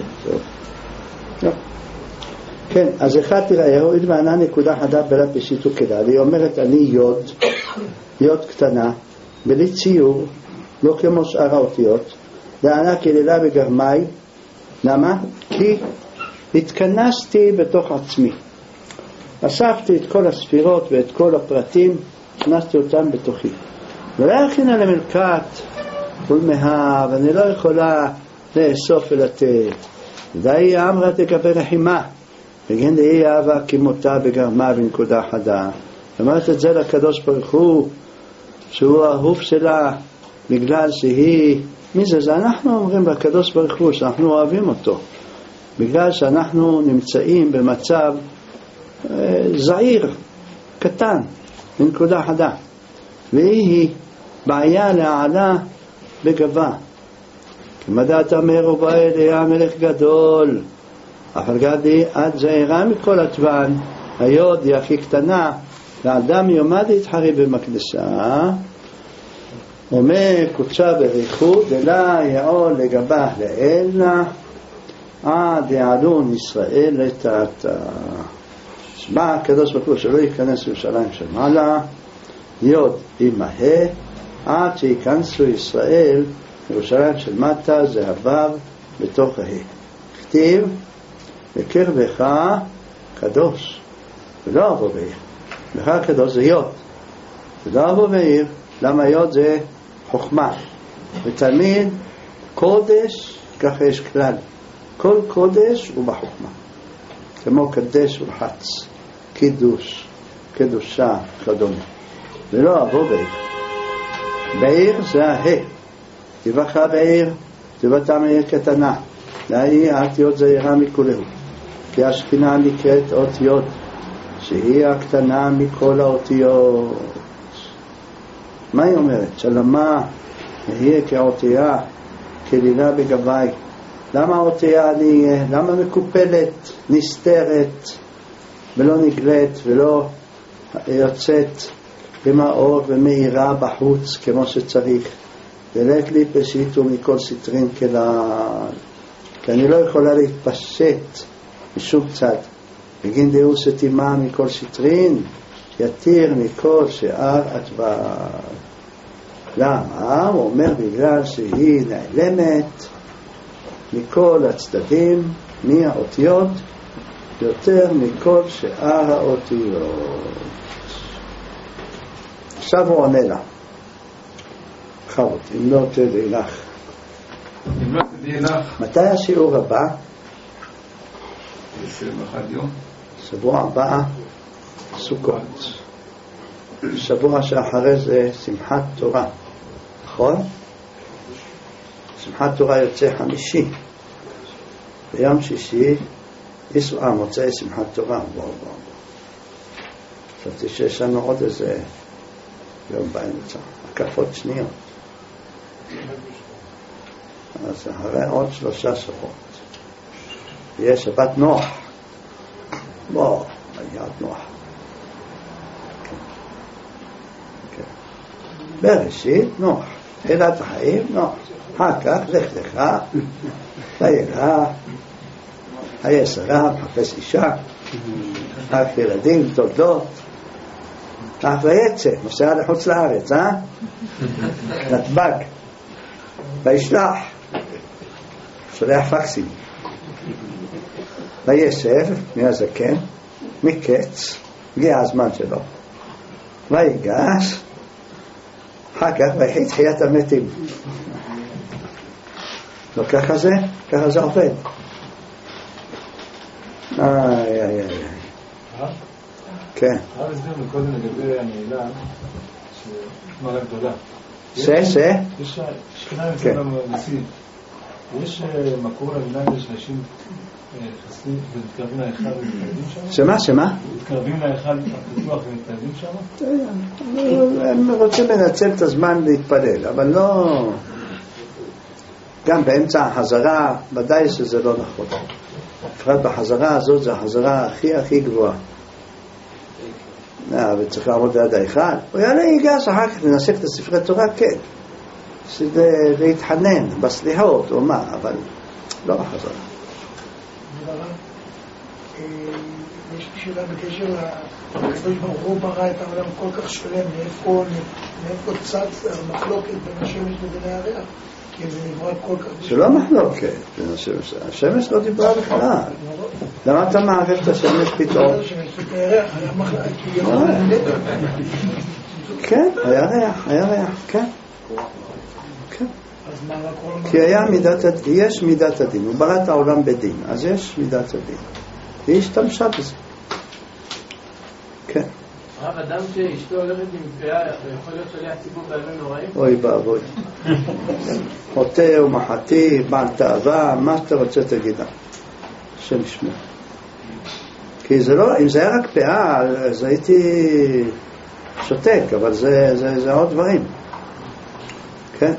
כן, אז אחד תראה, הועיד וענה נקודה חדה בלת בשיתוק כדאי, והיא אומרת אני יוד קטנה, בלי ציור, לא כמו שאר האותיות, דענה כלילה בגרמי. למה? כי התכנסתי בתוך עצמי, אספתי את כל הספירות ואת כל הפרטים, הכנסתי אותם בתוכי, ולא הכינה למלכת ולמהב, אני לא יכולה לאסוף ולתת. די אמרה תקבל רחימה, וכן דהי אהבה כמותה בגרמה בנקודה חדה. אמרת את זה לקדוש ברוך הוא, שהוא האהוב שלה, בגלל שהיא, מי זה? זה אנחנו אומרים לקדוש ברוך הוא שאנחנו אוהבים אותו, בגלל שאנחנו נמצאים במצב זעיר, קטן, בנקודה חדה, והיא בעיה להעלה בגבה. כמדעת אמר ובאל היה מלך גדול, אבל גדי עד זעירה מכל הטבן, היוד היא הכי קטנה, ואדם יומד יתחרי במקדשה, אומר קודשה בריחוד, אלא יעול לגבה לאלנה, עד יעלון ישראל לתעתה. מה הקדוש ברוך הוא שלא ייכנס לירושלים של מעלה, יוד עם ה' עד שיכנסו ישראל לירושלים של מטה, זה הוו בתוך ה'. כתיב בקרבך קדוש ולא אבוא בעיר. בך קדוש זה יוד ולא אבוא בעיר. למה יוד זה חוכמה, ותמיד קודש, ככה יש כלל, כל קודש הוא בחוכמה, כמו קדש ורחץ, קידוש, קדושה, כדומה. ולא אבוא בעיר. בעיר זה ה', תבחה בעיר, תבטה מעיר קטנה, להיא האותיות זעירה מכולהו, כי השכינה נקראת אות יוד, שהיא הקטנה מכל האותיות. מה היא אומרת? שלמה נהיה כאותיה כלילה בגבי. למה אותיה נהיה? למה מקופלת, נסתרת ולא נגלית ולא יוצאת במאור ומאירה בחוץ כמו שצריך? דלת לי פשיטו מכל סטרין כלל, כי אני לא יכולה להתפשט משום צד. בגין דהו סתימה מכל סטרין יתיר מכל שאר הדבר. למה? הוא אומר בגלל שהיא נעלמת מכל הצדדים, מהאותיות, יותר מכל שאר האותיות. עכשיו הוא עונה לה, חרות, אם לא תדעי לך. אם לא תדעי לך. מתי השיעור הבא? 21 יום. שבוע הבא סוכות. שבוע שאחרי זה שמחת תורה, נכון? שמחת תורה יוצא חמישי, ביום שישי מוצאי שמחת תורה. חשבתי שיש לנו עוד איזה יום באמצע, הקפות שניות. אז אחרי עוד 3 שבועות. יש שבת נוח. בוא, היד נוח. בראשית נוח. תחילת החיים נוח. אחר כך לך לך, וילך, היה שרה, מחפש אישה, רק ילדים, תולדות. אף ויצא, נוסע לחוץ לארץ, נתב"ג, וישלח, שולח פקסים. וישב, מהזקן, מקץ, הגיע הזמן שלו. ויגש, אחר כך ויחי תחיית המתים. לא ככה זה? ככה זה עובד. איי איי איי. כן. הרב הסביר מקודם לגבי הנעילה שמראה גדולה. יש שכינה יוצאים למסית. יש מקור למילה שאנשים נכנסים ומתקרבים להיכל ומתקרבים שם? שמה? מתקרבים להיכל הפתוח ומתקרבים שם? הם רוצים לנצל את הזמן להתפלל, אבל לא... גם באמצע החזרה, ודאי שזה לא נכון. בפרט בחזרה הזאת, זו החזרה הכי גבוהה. וצריך לעמוד ליד ההיכל. הוא יעלה ייגש, אחר כך לנסק את הספרי תורה, כן. שזה להתחנן בסליחות או מה, אבל לא בחזרה. יש לי שאלה בקשר לקדוש ברוך הוא ברא את העולם כל כך שלם, מאיפה צץ המחלוקת בין השמש לבין הירח? כי זה נברא כל כך... שלא מחלוקת בין השמש. השמש לא דיברה בכלל. למה אתה מערב את השמש פתאום? כן, הירח, כן. כי יש מידת הדין, הוא ברא את העולם בדין, אז יש מידת הדין. היא השתמשה בזה. כן. הרב, אדם שאשתו הולכת עם פאה, יכול להיות שליח ציבור בימים נוראים? אוי ואבוי. חוטא ומחתי, בעל תאווה, מה שאתה רוצה תגידה. השם ישמור. כי זה לא, אם זה היה רק פאה, אז הייתי שותק, אבל זה עוד דברים. כן.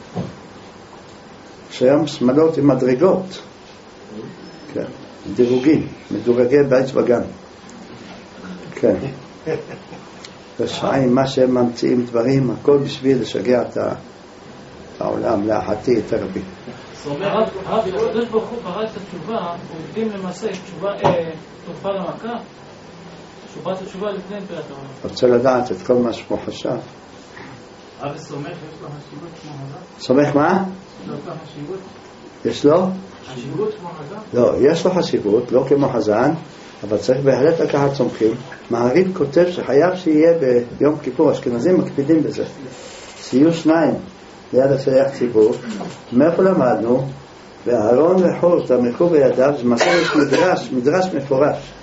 שהיום שמלות עם מדרגות. כן. דירוגים, מדורגי בית וגן. כן. רשעים, מה שהם ממציאים דברים, הכל בשביל לשגע את העולם, להחתי את הרבי. זאת אומרת, הרב, הקדוש ברוך הוא ברא את התשובה, הוא הקדים למעשה תרופה למכה, תשובת התשובה לפני נפילת העולם. רוצה לדעת את כל מה שמו חשב. הרב סומך, יש לו חשיבות כמו חז"ל? סומך מה? יש לו חשיבות? יש לו? חשיבות כמו חז"ל? לא, יש לו חשיבות, לא כמו חזן, אבל צריך בהחלט לקחת סומכים. מעריב כותב שחייב שיהיה ביום כיפור, אשכנזים מקפידים בזה. שיהיו 2 ליד השליח ציבור. מאיפה למדנו? ואהרון וחור תמכו בידיו, זה מסע יש מדרש מפורש.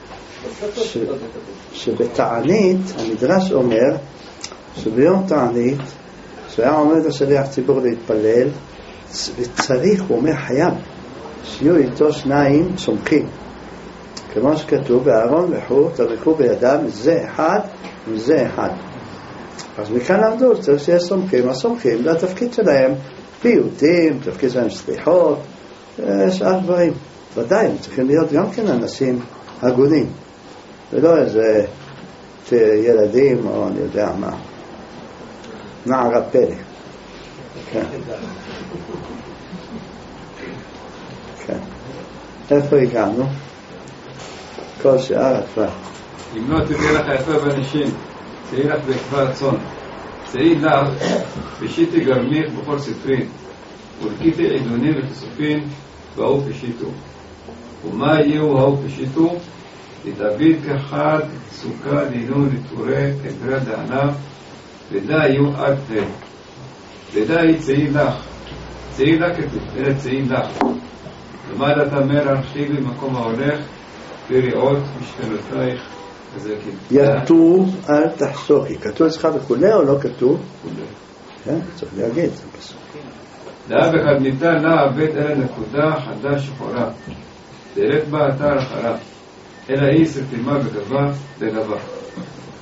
שבתענית, המדרש אומר שביום תענית, שהיה עומד השליח ציבור להתפלל, וצריך, הוא אומר חייב, שיהיו איתו 2 סומכים. כמו שכתוב, באהרון וחור תמכו בידיו, זה אחד וזה אחד. אז מכאן למדו, צריך שיש סומכים. הסומכים זה התפקיד שלהם, פיוטים, תפקיד שלהם סליחות, שאר דברים. ודאי, הם צריכים להיות גם כן אנשים הגונים, ולא איזה ילדים או אני יודע מה, נער הפלא. כן. כן. איפה הגענו? כל שאר התפר. אם לא תראה לך יפה בנשים, צאי לך בכבר צאן, צאי לך פשיטי גרמיך בכל ספרין, ולקיתי עידונים וכסופין, והוא פשיטו. ומה יהיו ההוא פשיטו? תתאביד כחד סוכה דינו לתורי כגרה דעניו, ודא יהיו עד תל. ודא צאי לך, צאי לך כתוב, צאי לך. למד אתה מר הרחיבי מקום ההולך, לראות משכנותייך וזקים. יתוב אל תחסוכי. כתוב אצלך וכולי או לא כתוב? כולי. כן, צריך להגיד, זה בסוף. דעה בחדמיתה נעה בית אל הנקודה חדה שחורה. דרך בה אתר אחרה. אלא היא סתימה בגבה.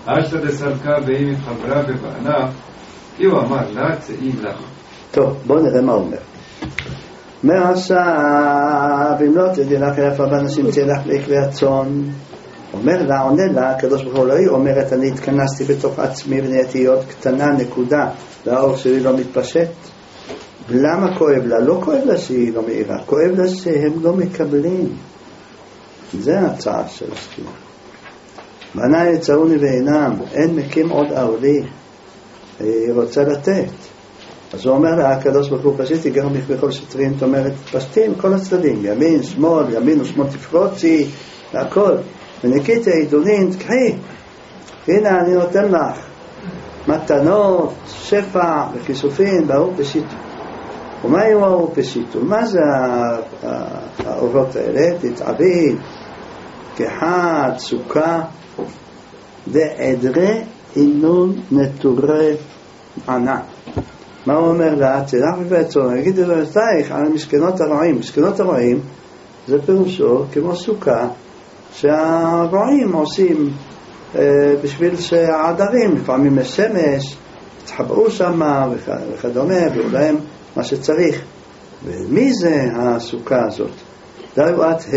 אשתא דסלקה והיא מתחברה בבעלה, כי הוא אמר לה צאי לך. טוב, בואו נראה מה הוא אומר. אומר עכשיו, אם לא תדעי לך יפה באנשים צאי לך לעקבי הצאן. אומר לה, עונה לה, הקדוש ברוך הוא לא היא אומרת, אני התכנסתי בתוך עצמי ונהייתי להיות קטנה, נקודה, והאור שלי לא מתפשט. למה כואב לה? לא כואב לה שהיא לא מאירה, כואב לה שהם לא מקבלים. זה ההצעה של הסקירה. בעיניי יצאוני ואינם, אין מקים עוד אהולי, היא רוצה לתת. אז הוא אומר לה, הקדוש ברוך הוא פשט, יגר מכבכל שטרין, זאת אומרת, פשטים כל הצדדים, ימין, שמאל, ימין ושמאל תפרוצי, והכל. וניקית עידולין, תקחי, הנה אני נותן לך מתנות, שפע וכיסופים, ברור פשיטו. ומה יהיו ברור פשיטו? מה זה האורות האלה? תתעבי, כחד, סוכה, ועדרי אינון נטורי ענה. מה הוא אומר לה? צלח ובעצון, יגידו לו, תייך, על משכנות הרועים. משכנות הרועים זה פירושו כמו סוכה, שהרועים עושים בשביל שהעדרים, לפעמים יש שמש, התחברו שם וכדומה, והוא להם מה שצריך. ומי זה הסוכה הזאת? דאו את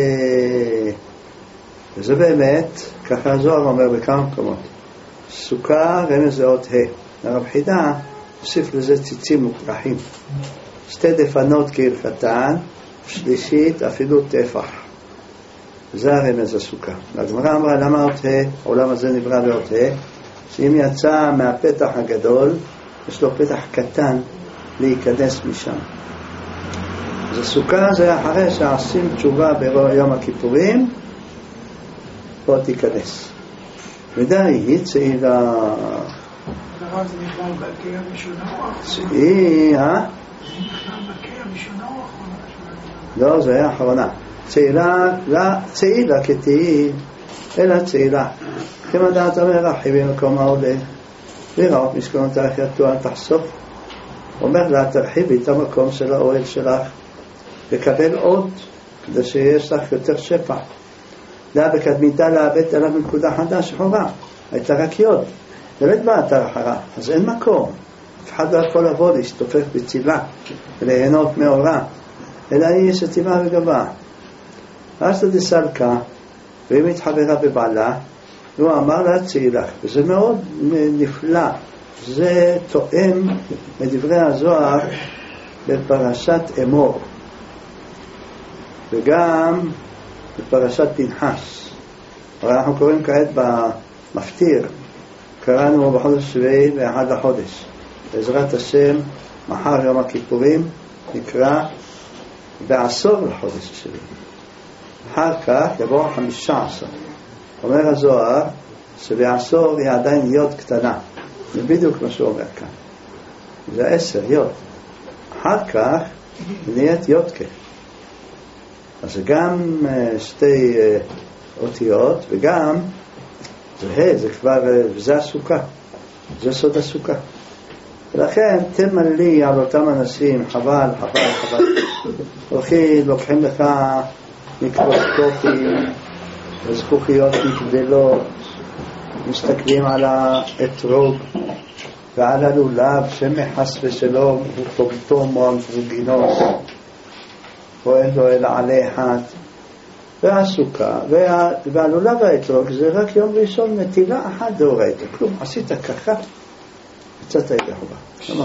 וזה באמת, ככה הזוהר אומר בכמה מקומות. סוכה רמז זה עוד הרב חידה הוסיף לזה ציצים ופרחים. שתי דפנות כהלכתן, שלישית אפילו טפח. זה הרמז הסוכה. והגמרא אמרה, למה עוד העולם הזה נברא בעוד שאם יצא מהפתח הגדול, יש לו פתח קטן להיכנס משם. אז הסוכה זה אחרי שעשים תשובה ביום הכיפורים, פה תיכנס. ודי, היא צעירה. הרב זה נכלל בקריאה ראשונה? צעירה, זה נכלל בקריאה ראשונה או אחרונה? לא, זה היה אחרונה. צעירה כתהי, אלא צעירה. כמה דעת אומר, אחי במקום העולה, לראות משכנותייך יתו, אל תחסוך. אומר לה, תרחיבי את המקום של האוהל שלך, וקבל עוד, כדי שיש לך יותר שפע. לה בקדמיתה לאבד עליו נקודה חדה שחורה, הייתה רק יוד, באמת באתר אחרה, אז אין מקום. אף אחד לא יכול לבוא להשתופף בצילה וליהנות מאורה, אלא היא שתימה וגבה. אשתא דסלקה, והיא מתחברה בבעלה, והוא אמר לה צאי לך, וזה מאוד נפלא, זה תואם לדברי הזוהר בפרשת אמור, וגם בפרשת פנחס. אבל אנחנו קוראים כעת במפטיר, קראנו בחודש שביעי ואחד לחודש. בעזרת השם, מחר יום הכיפורים נקרא בעשור לחודש השביעי. אחר כך יבוא 15. אומר הזוהר שבעשור היא עדיין יוד קטנה. זה בדיוק מה שהוא אומר כאן. זה 10 יוד. אחר כך נהיית יודקה. אז זה גם שתי אותיות, וגם זה כבר, זה הסוכה, זה סוד הסוכה. ולכן תמלא על אותם אנשים, חבל. לוקחים לך מיקרוסקופים וזכוכיות מגדלות, מסתכלים על האתרוג ועל הלולב שמחס ושלום הוא טומטום או אנדרוגינוס, פועל לו אלא עלי אחד, והסוכה והלולב והאתרוג זה רק יום ראשון נטילה אחת דאורייתא, כלום, עשית ככה יצאת ידי חובה.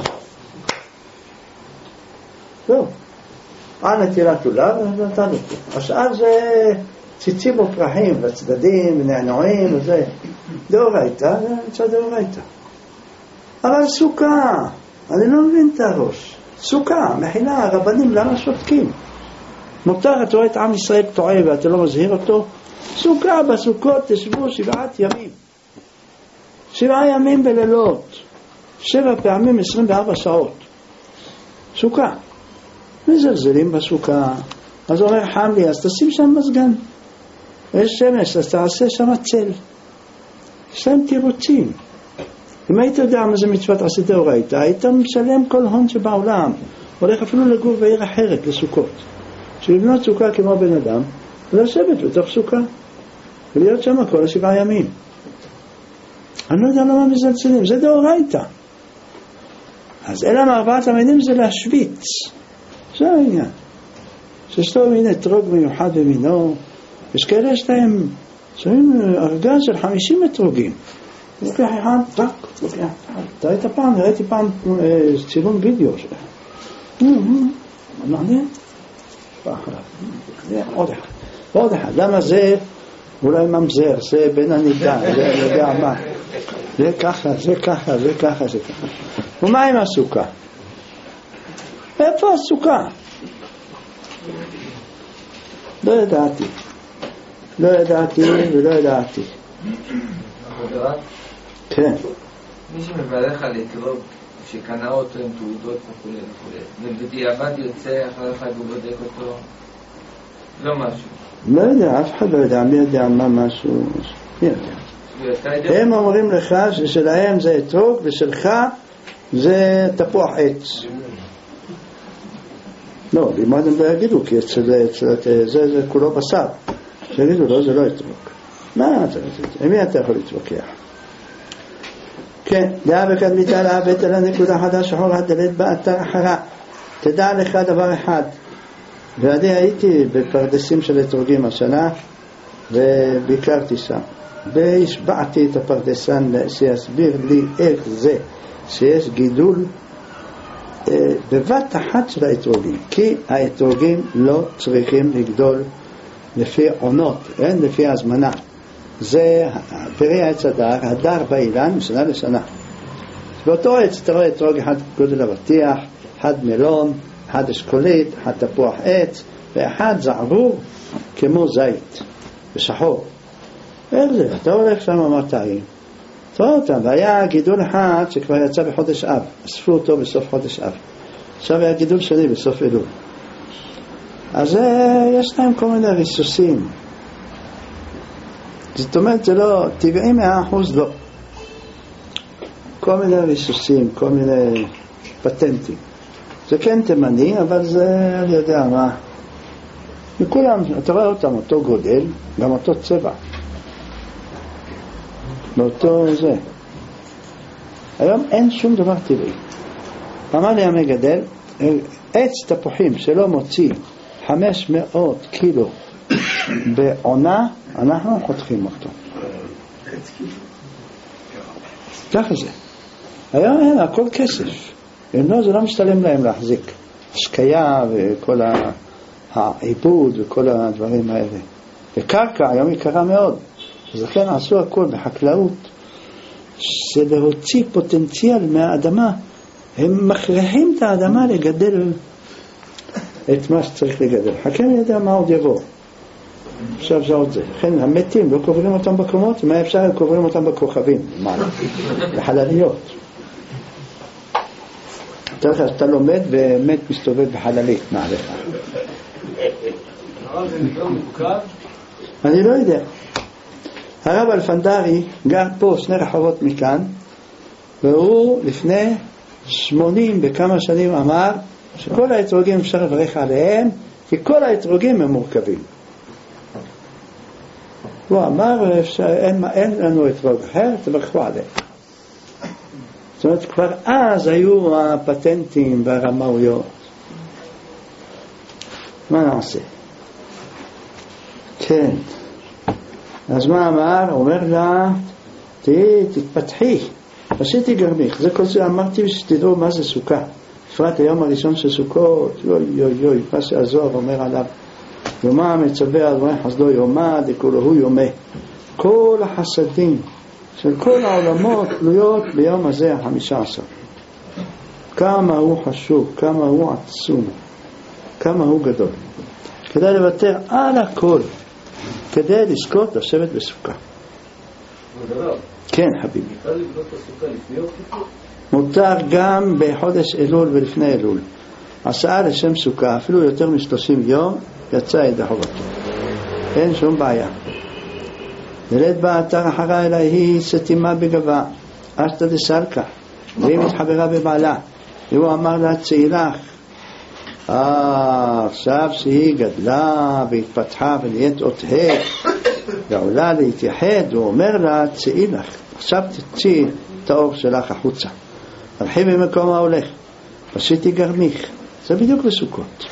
זהו, על נטילת לולב ונתנו פה. השאר זה ציצים ופרחים בצדדים ונענועים וזה דאורייתא, זה נמצא דאורייתא. אבל סוכה, אני לא מבין את הראש. סוכה, מחילה, הרבנים למה שותקים? מותר, אתה רואה את עם ישראל טועה ואתה לא מזהיר אותו? סוכה, בסוכות תשבו 7 ימים. 7 ימים בלילות. 7 פעמים 24 שעות. סוכה. מזלזלים בסוכה. אז הוא אומר, חם לי, אז תשים שם מזגן. יש שמש, אז תעשה שם צל. יש להם תירוצים. אם היית יודע מה זה מצוות עשה דאורייתא, היית משלם כל הון שבעולם. הולך אפילו לגור בעיר אחרת לסוכות. שלבנות סוכה כמו בן אדם, ולשבת בתוך סוכה. ולהיות שם כל 7 ימים. אני לא יודע למה מזלזלים, זה דאורייתא. אז אלא מארבעת המינים זה להשוויץ, זה העניין. שיש לו מין אתרוג מיוחד במינו, יש כאלה יש להם שמים ארגז של 50 אתרוגים, לוקח אחד, טק, לוקח אחד. אתה ראית פעם, ראיתי פעם צילום וידאו שלהם, מעניין, עוד אחד, למה זה אולי ממזר, זה בין הנידה, זה יודע מה, זה ככה, זה ככה, זה ככה, זה ככה. ומה עם הסוכה? איפה הסוכה? לא ידעתי ולא ידעתי. כן. מי שמברך על אתרוג שקנה אותו עם תעודות וכו', ובדיעבד יוצא אחר אחד ובודק אותו, לא משהו. לא יודע, אף אחד לא יודע, מי יודע מה משהו, מי יודע. הם אומרים לך ששלהם זה אתרוג ושלך זה תפוח עץ. לא, לימוד הם לא יגידו, כי זה כולו בשר. שיגידו, לא, זה לא אתרוג. מה אתה רוצה? עם מי אתה יכול להתווכח? כן, דעה וקדמיתה להבאת על הנקודה חדה שחור הדלת באתר אחרה. תדע לך דבר אחד. ואני הייתי בפרדסים של אתרוגים השנה, וביקרתי שם. והשבעתי את הפרדסן שיסביר לי איך זה שיש גידול בבת אחת של האתרוגים. כי האתרוגים לא צריכים לגדול לפי עונות, אין לפי הזמנה. זה פרי העץ הדר באילן משנה לשנה. באותו עץ אתה רואה אתרוג אחד גודל אבטיח, אחד מלון, אחד אשכולית, אחד תפוח עץ, ואחד זערור כמו זית ושחור. איך זה? אתה הולך שם המטעים, אתה רואה אותם, והיה גידול אחד שכבר יצא בחודש אב, אספו אותו בסוף חודש אב. עכשיו היה גידול שני בסוף אלול. אז יש להם כל מיני ריסוסים. זאת אומרת, זה לא, טבעי 100% לא. כל מיני ריסוסים, כל מיני פטנטים. זה כן תימני, אבל זה, אני יודע מה. וכולם, אתה רואה אותם, אותו גודל, גם אותו צבע. באותו זה. היום אין שום דבר טבעי. אמר לי המגדל, עץ תפוחים שלא מוציא 500 קילו בעונה, אנחנו חותכים אותו. ככה זה. היום אין, הכל כסף. לא, זה לא משתלם להם להחזיק. השקיה וכל העיבוד וכל הדברים האלה. וקרקע היום יקרה מאוד. אז לכן עשו הכל בחקלאות. זה להוציא פוטנציאל מהאדמה. הם מכריחים את האדמה לגדל את מה שצריך לגדל. חכה אני יודע מה עוד יבוא. עכשיו זה עוד זה. לכן המתים לא קוברים אותם בקומות, מה אפשר הם קוברים אותם בכוכבים. בחלליות. אתה לומד ומת מסתובב בחללית מעליך. הרב זה נקרא מורכב? אני לא יודע. הרב אלפנדרי גר פה 2 רחובות מכאן, והוא לפני 80 וכמה שנים אמר שכל האתרוגים אפשר לברך עליהם, כי כל האתרוגים הם מורכבים. הוא אמר אין לנו אתרוג אחר, תברכו עליהם. זאת אומרת, כבר אז היו הפטנטים והרמאויות. מה נעשה? כן. אז מה אמר? אומר לה, תתפתחי, עשיתי גרמיך. זה כל זה אמרתי שתדעו מה זה סוכה. בפרט היום הראשון של סוכות, יוי, מה שהזוהר אומר עליו. יומה מצווה על רואה חסדו יומה, דכולהו יומה. כל החסדים של כל העולמות תלויות ביום הזה 15. כמה הוא חשוב, כמה הוא עצום, כמה הוא גדול. כדאי לוותר על הכל, כדי לזכות לשבת בסוכה. כן חביבי. מותר לבנות את הסוכה לפני יום כיפור? מותר גם בחודש אלול ולפני אלול. הסעה לשם סוכה, אפילו יותר מ30 יום, יצא ידי חובתו. אין שום בעיה. דלת באתר אחרה אלא היא סתימה בגבה, אשתא דסלקה, והיא מתחברה בבעלה. והוא אמר לה צעירך, עכשיו שהיא גדלה והתפתחה ונהיית אות ה', ועולה להתייחד, הוא אומר לה, צאי לך, עכשיו תצאי את האור שלך החוצה, הלכי במקום ההולך, פשיטי גרמיך. זה בדיוק בסוכות.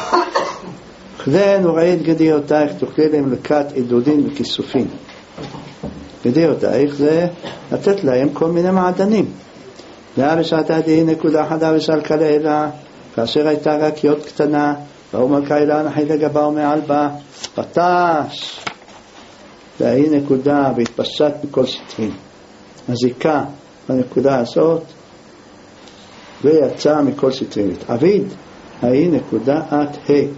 כדן וראית גדיותייך, תוכלי להם לקט עידודין וכיסופין. גדיותייך זה לתת להם כל מיני מעדנים. בשעת הדין נקודה חדה ושל כלילה, כאשר הייתה רק יוד קטנה, והוא מלכה נחי לגבה ומעל בה, פתש, והיא נקודה והתפשט מכל סטרים. הזיקה בנקודה הזאת, ויצא מכל סטרים. התעביד, ההיא נקודה את ה'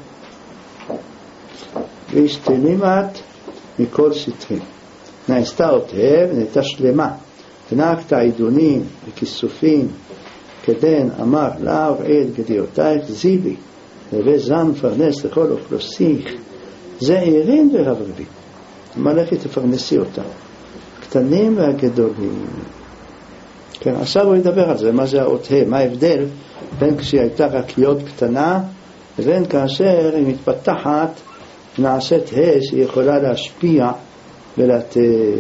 והשתלימת מכל סטרים. נעשתה אותה ונהייתה שלמה. תנקת עידונים וכיסופים, כדן אמר לה ועד גדיותייך זיבי, וזן פרנס לכל אוכלוסיך, זעירים ורברבים. המלאכי תפרנסי אותם, קטנים והגדולים. כן, עכשיו הוא ידבר על זה, מה זה האות ה', מה ההבדל בין כשהיא הייתה רק יוד קטנה, לבין כאשר היא מתפתחת, נעשית ה' שהיא יכולה להשפיע ולתת.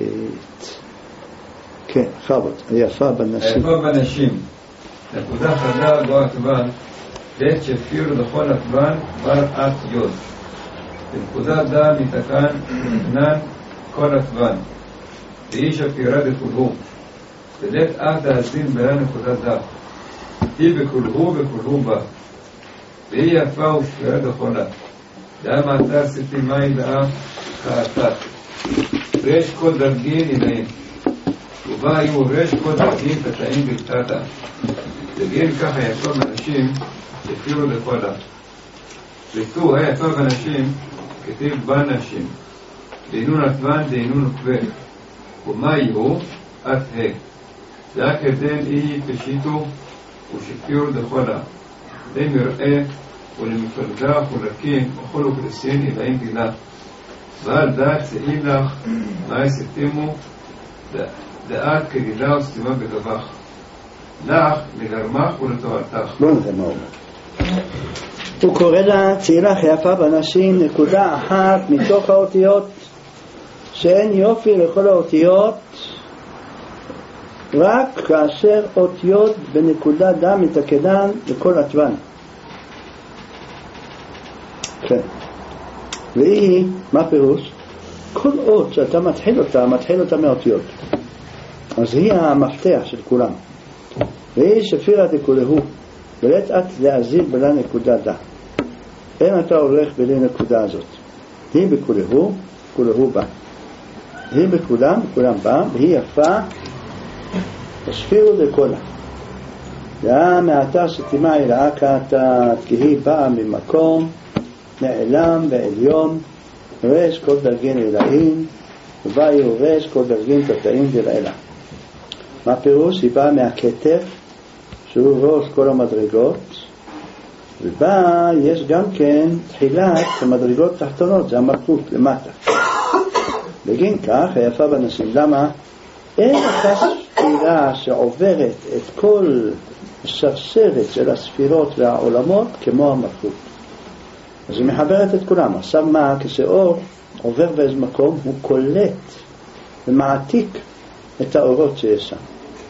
כן, חבות, היפה בנשים. היפה בנשים. נקודה חדה בו הכוון, בית שפיר לכל הכוון, בר את יוד. בנקודה דה מתקן נתנן כל הכוון. והיא שפירה בכולהו. בלית את דהזין בלה נקודה דה. היא בכולהו בה. והיא יפה ושפירה לכולה. דעה מעתה עשיתי מים דעה חעתת. רש כל דרגין עיניים. ובה היו רש כל דרגין תתאים בקטתה. דגין ככה יפה בנשים שפירו לכולה. ותו היפה בנשים כתיב בנשים. דהינון עטוון דהינון עקבל. ומה יהיו? את ה'. דעה כדן אי פשיטו ושפירו לכולה. למראה ולמפלגה חולקים וכל אוכלוסין אלאים דינה. ועל דעת צאי לך מה יסתימו דעת כדילה וסתימה בגבך. לך לגרמך ולתועלתך. בוא נראה מה אומר. הוא קורא לה צאי לך יפה בנשים, נקודה אחת מתוך האותיות, שאין יופי לכל האותיות, רק כאשר אותיות בנקודה דם מתקדן לכל עטוון. כן. והיא, מה פירוש? כל אות שאתה מתחיל אותה מאותיות. אז היא המפתח של כולם. והיא שפירה דכולהו, ולית את להזיל בלה נקודה דה. אין אתה הולך בלי נקודה הזאת. היא בכולהו, כולהו בה. היא בכולם, כולם בה, והיא יפה, השפירו דכולה. מעתה שתימה אלאה כעתת, כי היא באה ממקום נעלם ועליון, רש כל דרגין אלאים, ובאיו רש כל דרגין תתאים דלאלה. מה פירוש? היא באה מהכתף, שהוא ראש כל המדרגות, ובה יש גם כן תחילת המדרגות תחתונות, זה המלכות למטה. בגין כך, היפה בנשים. למה? אין אותה ספירה שעוברת את כל השרשרת של הספירות והעולמות כמו המלכות. אז היא מחברת את כולם. עכשיו מה? כשאור עובר באיזה מקום, הוא קולט ומעתיק את האורות שיש שם.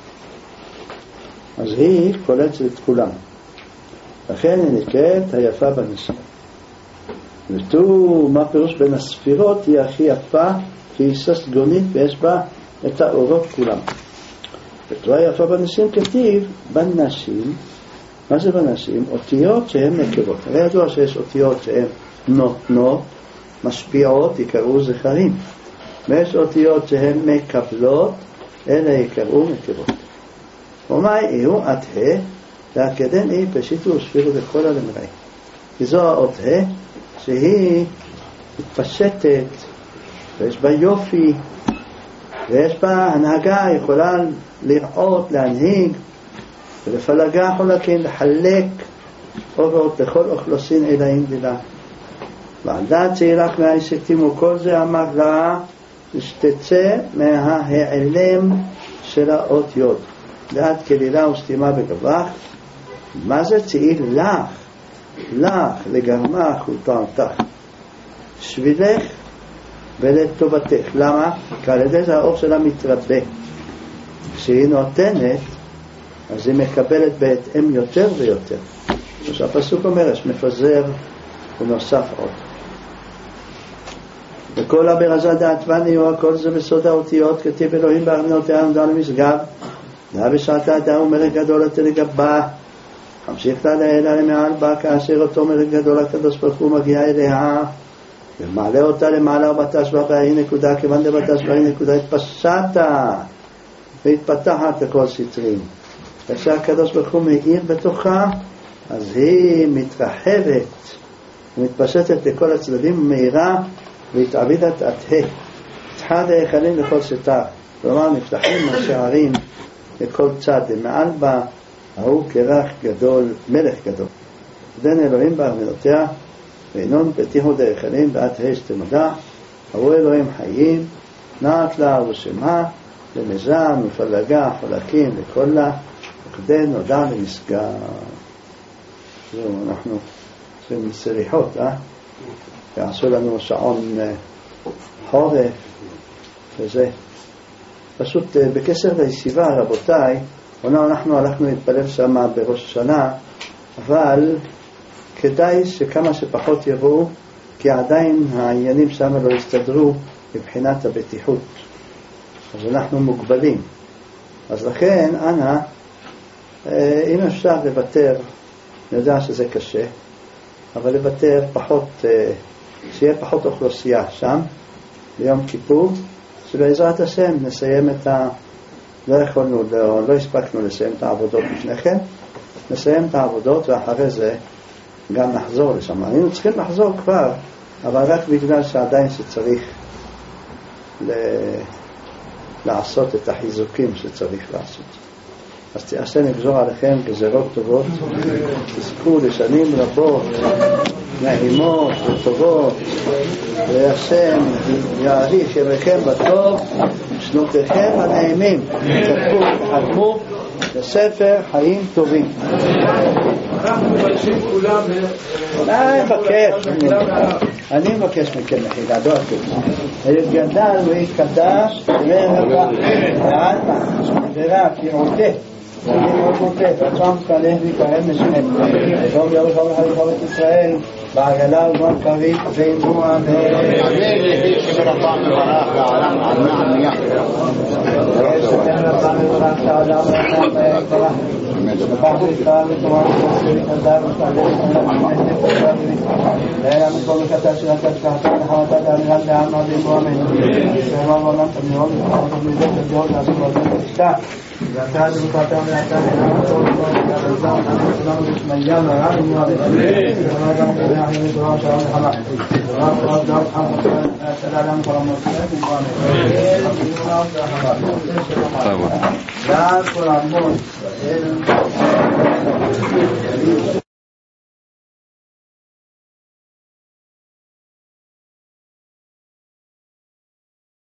אז היא קולטת את כולם. לכן היא נקראת היפה בנשים. ותראו מה פירוש בין הספירות, היא הכי יפה, היא ססגונית ויש בה את האורות כולם. ותראו היפה בנשים כתיב בנשים. מה זה בנשים? אותיות שהן נקבות. הרי ידוע שיש אותיות שהן נותנות, משפיעות, יקראו זכרים. ויש אותיות שהן מקבלות, אלה יקראו נקבות. ומה יהיו? את ה' והקדן היא פשיטו ושפירו לכל הלמראי. כי זו האות ה' שהיא מתפשטת, ויש בה יופי, ויש בה הנהגה, יכולה לראות, להנהיג, ולפלגה חולקים, לחלק אורות לכל אוכלוסין אלאים דילה. ועל דעת צאילך מהישתימו, כל זה אמר לה, שתצא מההיעלם של האות יוד. דעת כלילה וסתימה בגבך. מה זה צאי לך? לך לגרמך ולתועלתך. בשבילך ולטובתך. למה? כי על ידי זה האור שלה מתרבה. כשהיא נותנת, אז היא מקבלת בהתאם יותר ויותר. הפסוק אומר, יש מפזר ונוסף עוד. וכל הברזה דעת וניוע, כל זה בסוד האותיות, כתיב אלוהים בארמנותיה עמדה למשגב, דעה בשעתה דעה ומרק גדול תלגבה, המשיך לה לעילה למעל בה, כאשר אותו מרק גדול הקדוש ברוך הוא מגיע אליה, ומעלה אותה למעלה ובטש בה, והיא נקודה, כיוון דבטש בה היא נקודה, התפשטה והתפתחת לכל סתרים. כאשר הקדוש ברוך הוא מאיר בתוכה, אז היא מתרחבת ומתפשטת לכל הצדדים, מהירה והתעבידת עתה, תחה להיכלים לכל סתר. כלומר, נפתחים השערים לכל צד, ומעל בה ההוא כרך גדול, מלך גדול. דן אלוהים בארמנותיה, ואינון פתיחו דהיכלים ואת הש תמודה, ההוא אלוהים חיים, נעת לה ושמה, למזם, מפלגה, חלקים, לכל לה, וכדי נודע למסגר. זהו, אנחנו עושים סליחות, יעשו לנו שעון חורף וזה. פשוט בקשר לישיבה, רבותיי, אנחנו הלכנו להתפלל שם בראש השנה, אבל כדאי שכמה שפחות יבואו, כי עדיין העניינים שם לא הסתדרו מבחינת הבטיחות. אז אנחנו מוגבלים. אז לכן, אנא, אם אפשר לוותר, אני יודע שזה קשה, אבל לוותר פחות, שיהיה פחות אוכלוסייה שם, ביום כיפור, שבעזרת השם נסיים לא יכולנו, לא הספקנו לסיים את העבודות לפני כן, נסיים את העבודות ואחרי זה גם נחזור לשם. היינו צריכים לחזור כבר, אבל רק בגלל שעדיין שצריך לעשות את החיזוקים שצריך לעשות. אז השם יגזור עליכם גזרות טובות, תזכו לשנים רבות, נעימות וטובות, והשם יאריך ימיכם בטוב, שנותיכם הנעימים, תצפו ותחלמו לספר חיים טובים. אנחנו מבקשים כולם אני מבקש מכם מחילה, לא אתם. גדל והתקדש ורבע ועלמה ורק ירעותה וירעותה ועצם כלך ויקרב משמם ושום ירוך וחליפו את ישראל בעגלה ובן קריב ואימוע לפי שברפם מברך לעולם עלמה עמייה ושתן רפם מברך לעולם מברך ובחר ישראל ותורה ותעשי ותעזר ותעזר ותעזר ואלה מכל מקטע של התשכחתה נחמתה דאמירת דעמה ואימו אמן שאמר ועולם תמירות ותחרות ובליזות ודירות לעשות ועדת תשתה ואתה דבוקתם ואתה נעמת טוב ותעזר ותעזר ותשמעיה והרב אימו אמן ואמר גם כדי אחרים ותורה ושלום נחמה ורב תורה ודעות חמות ותעלה לנו כל המוסלת אימו אמן ועד כל המון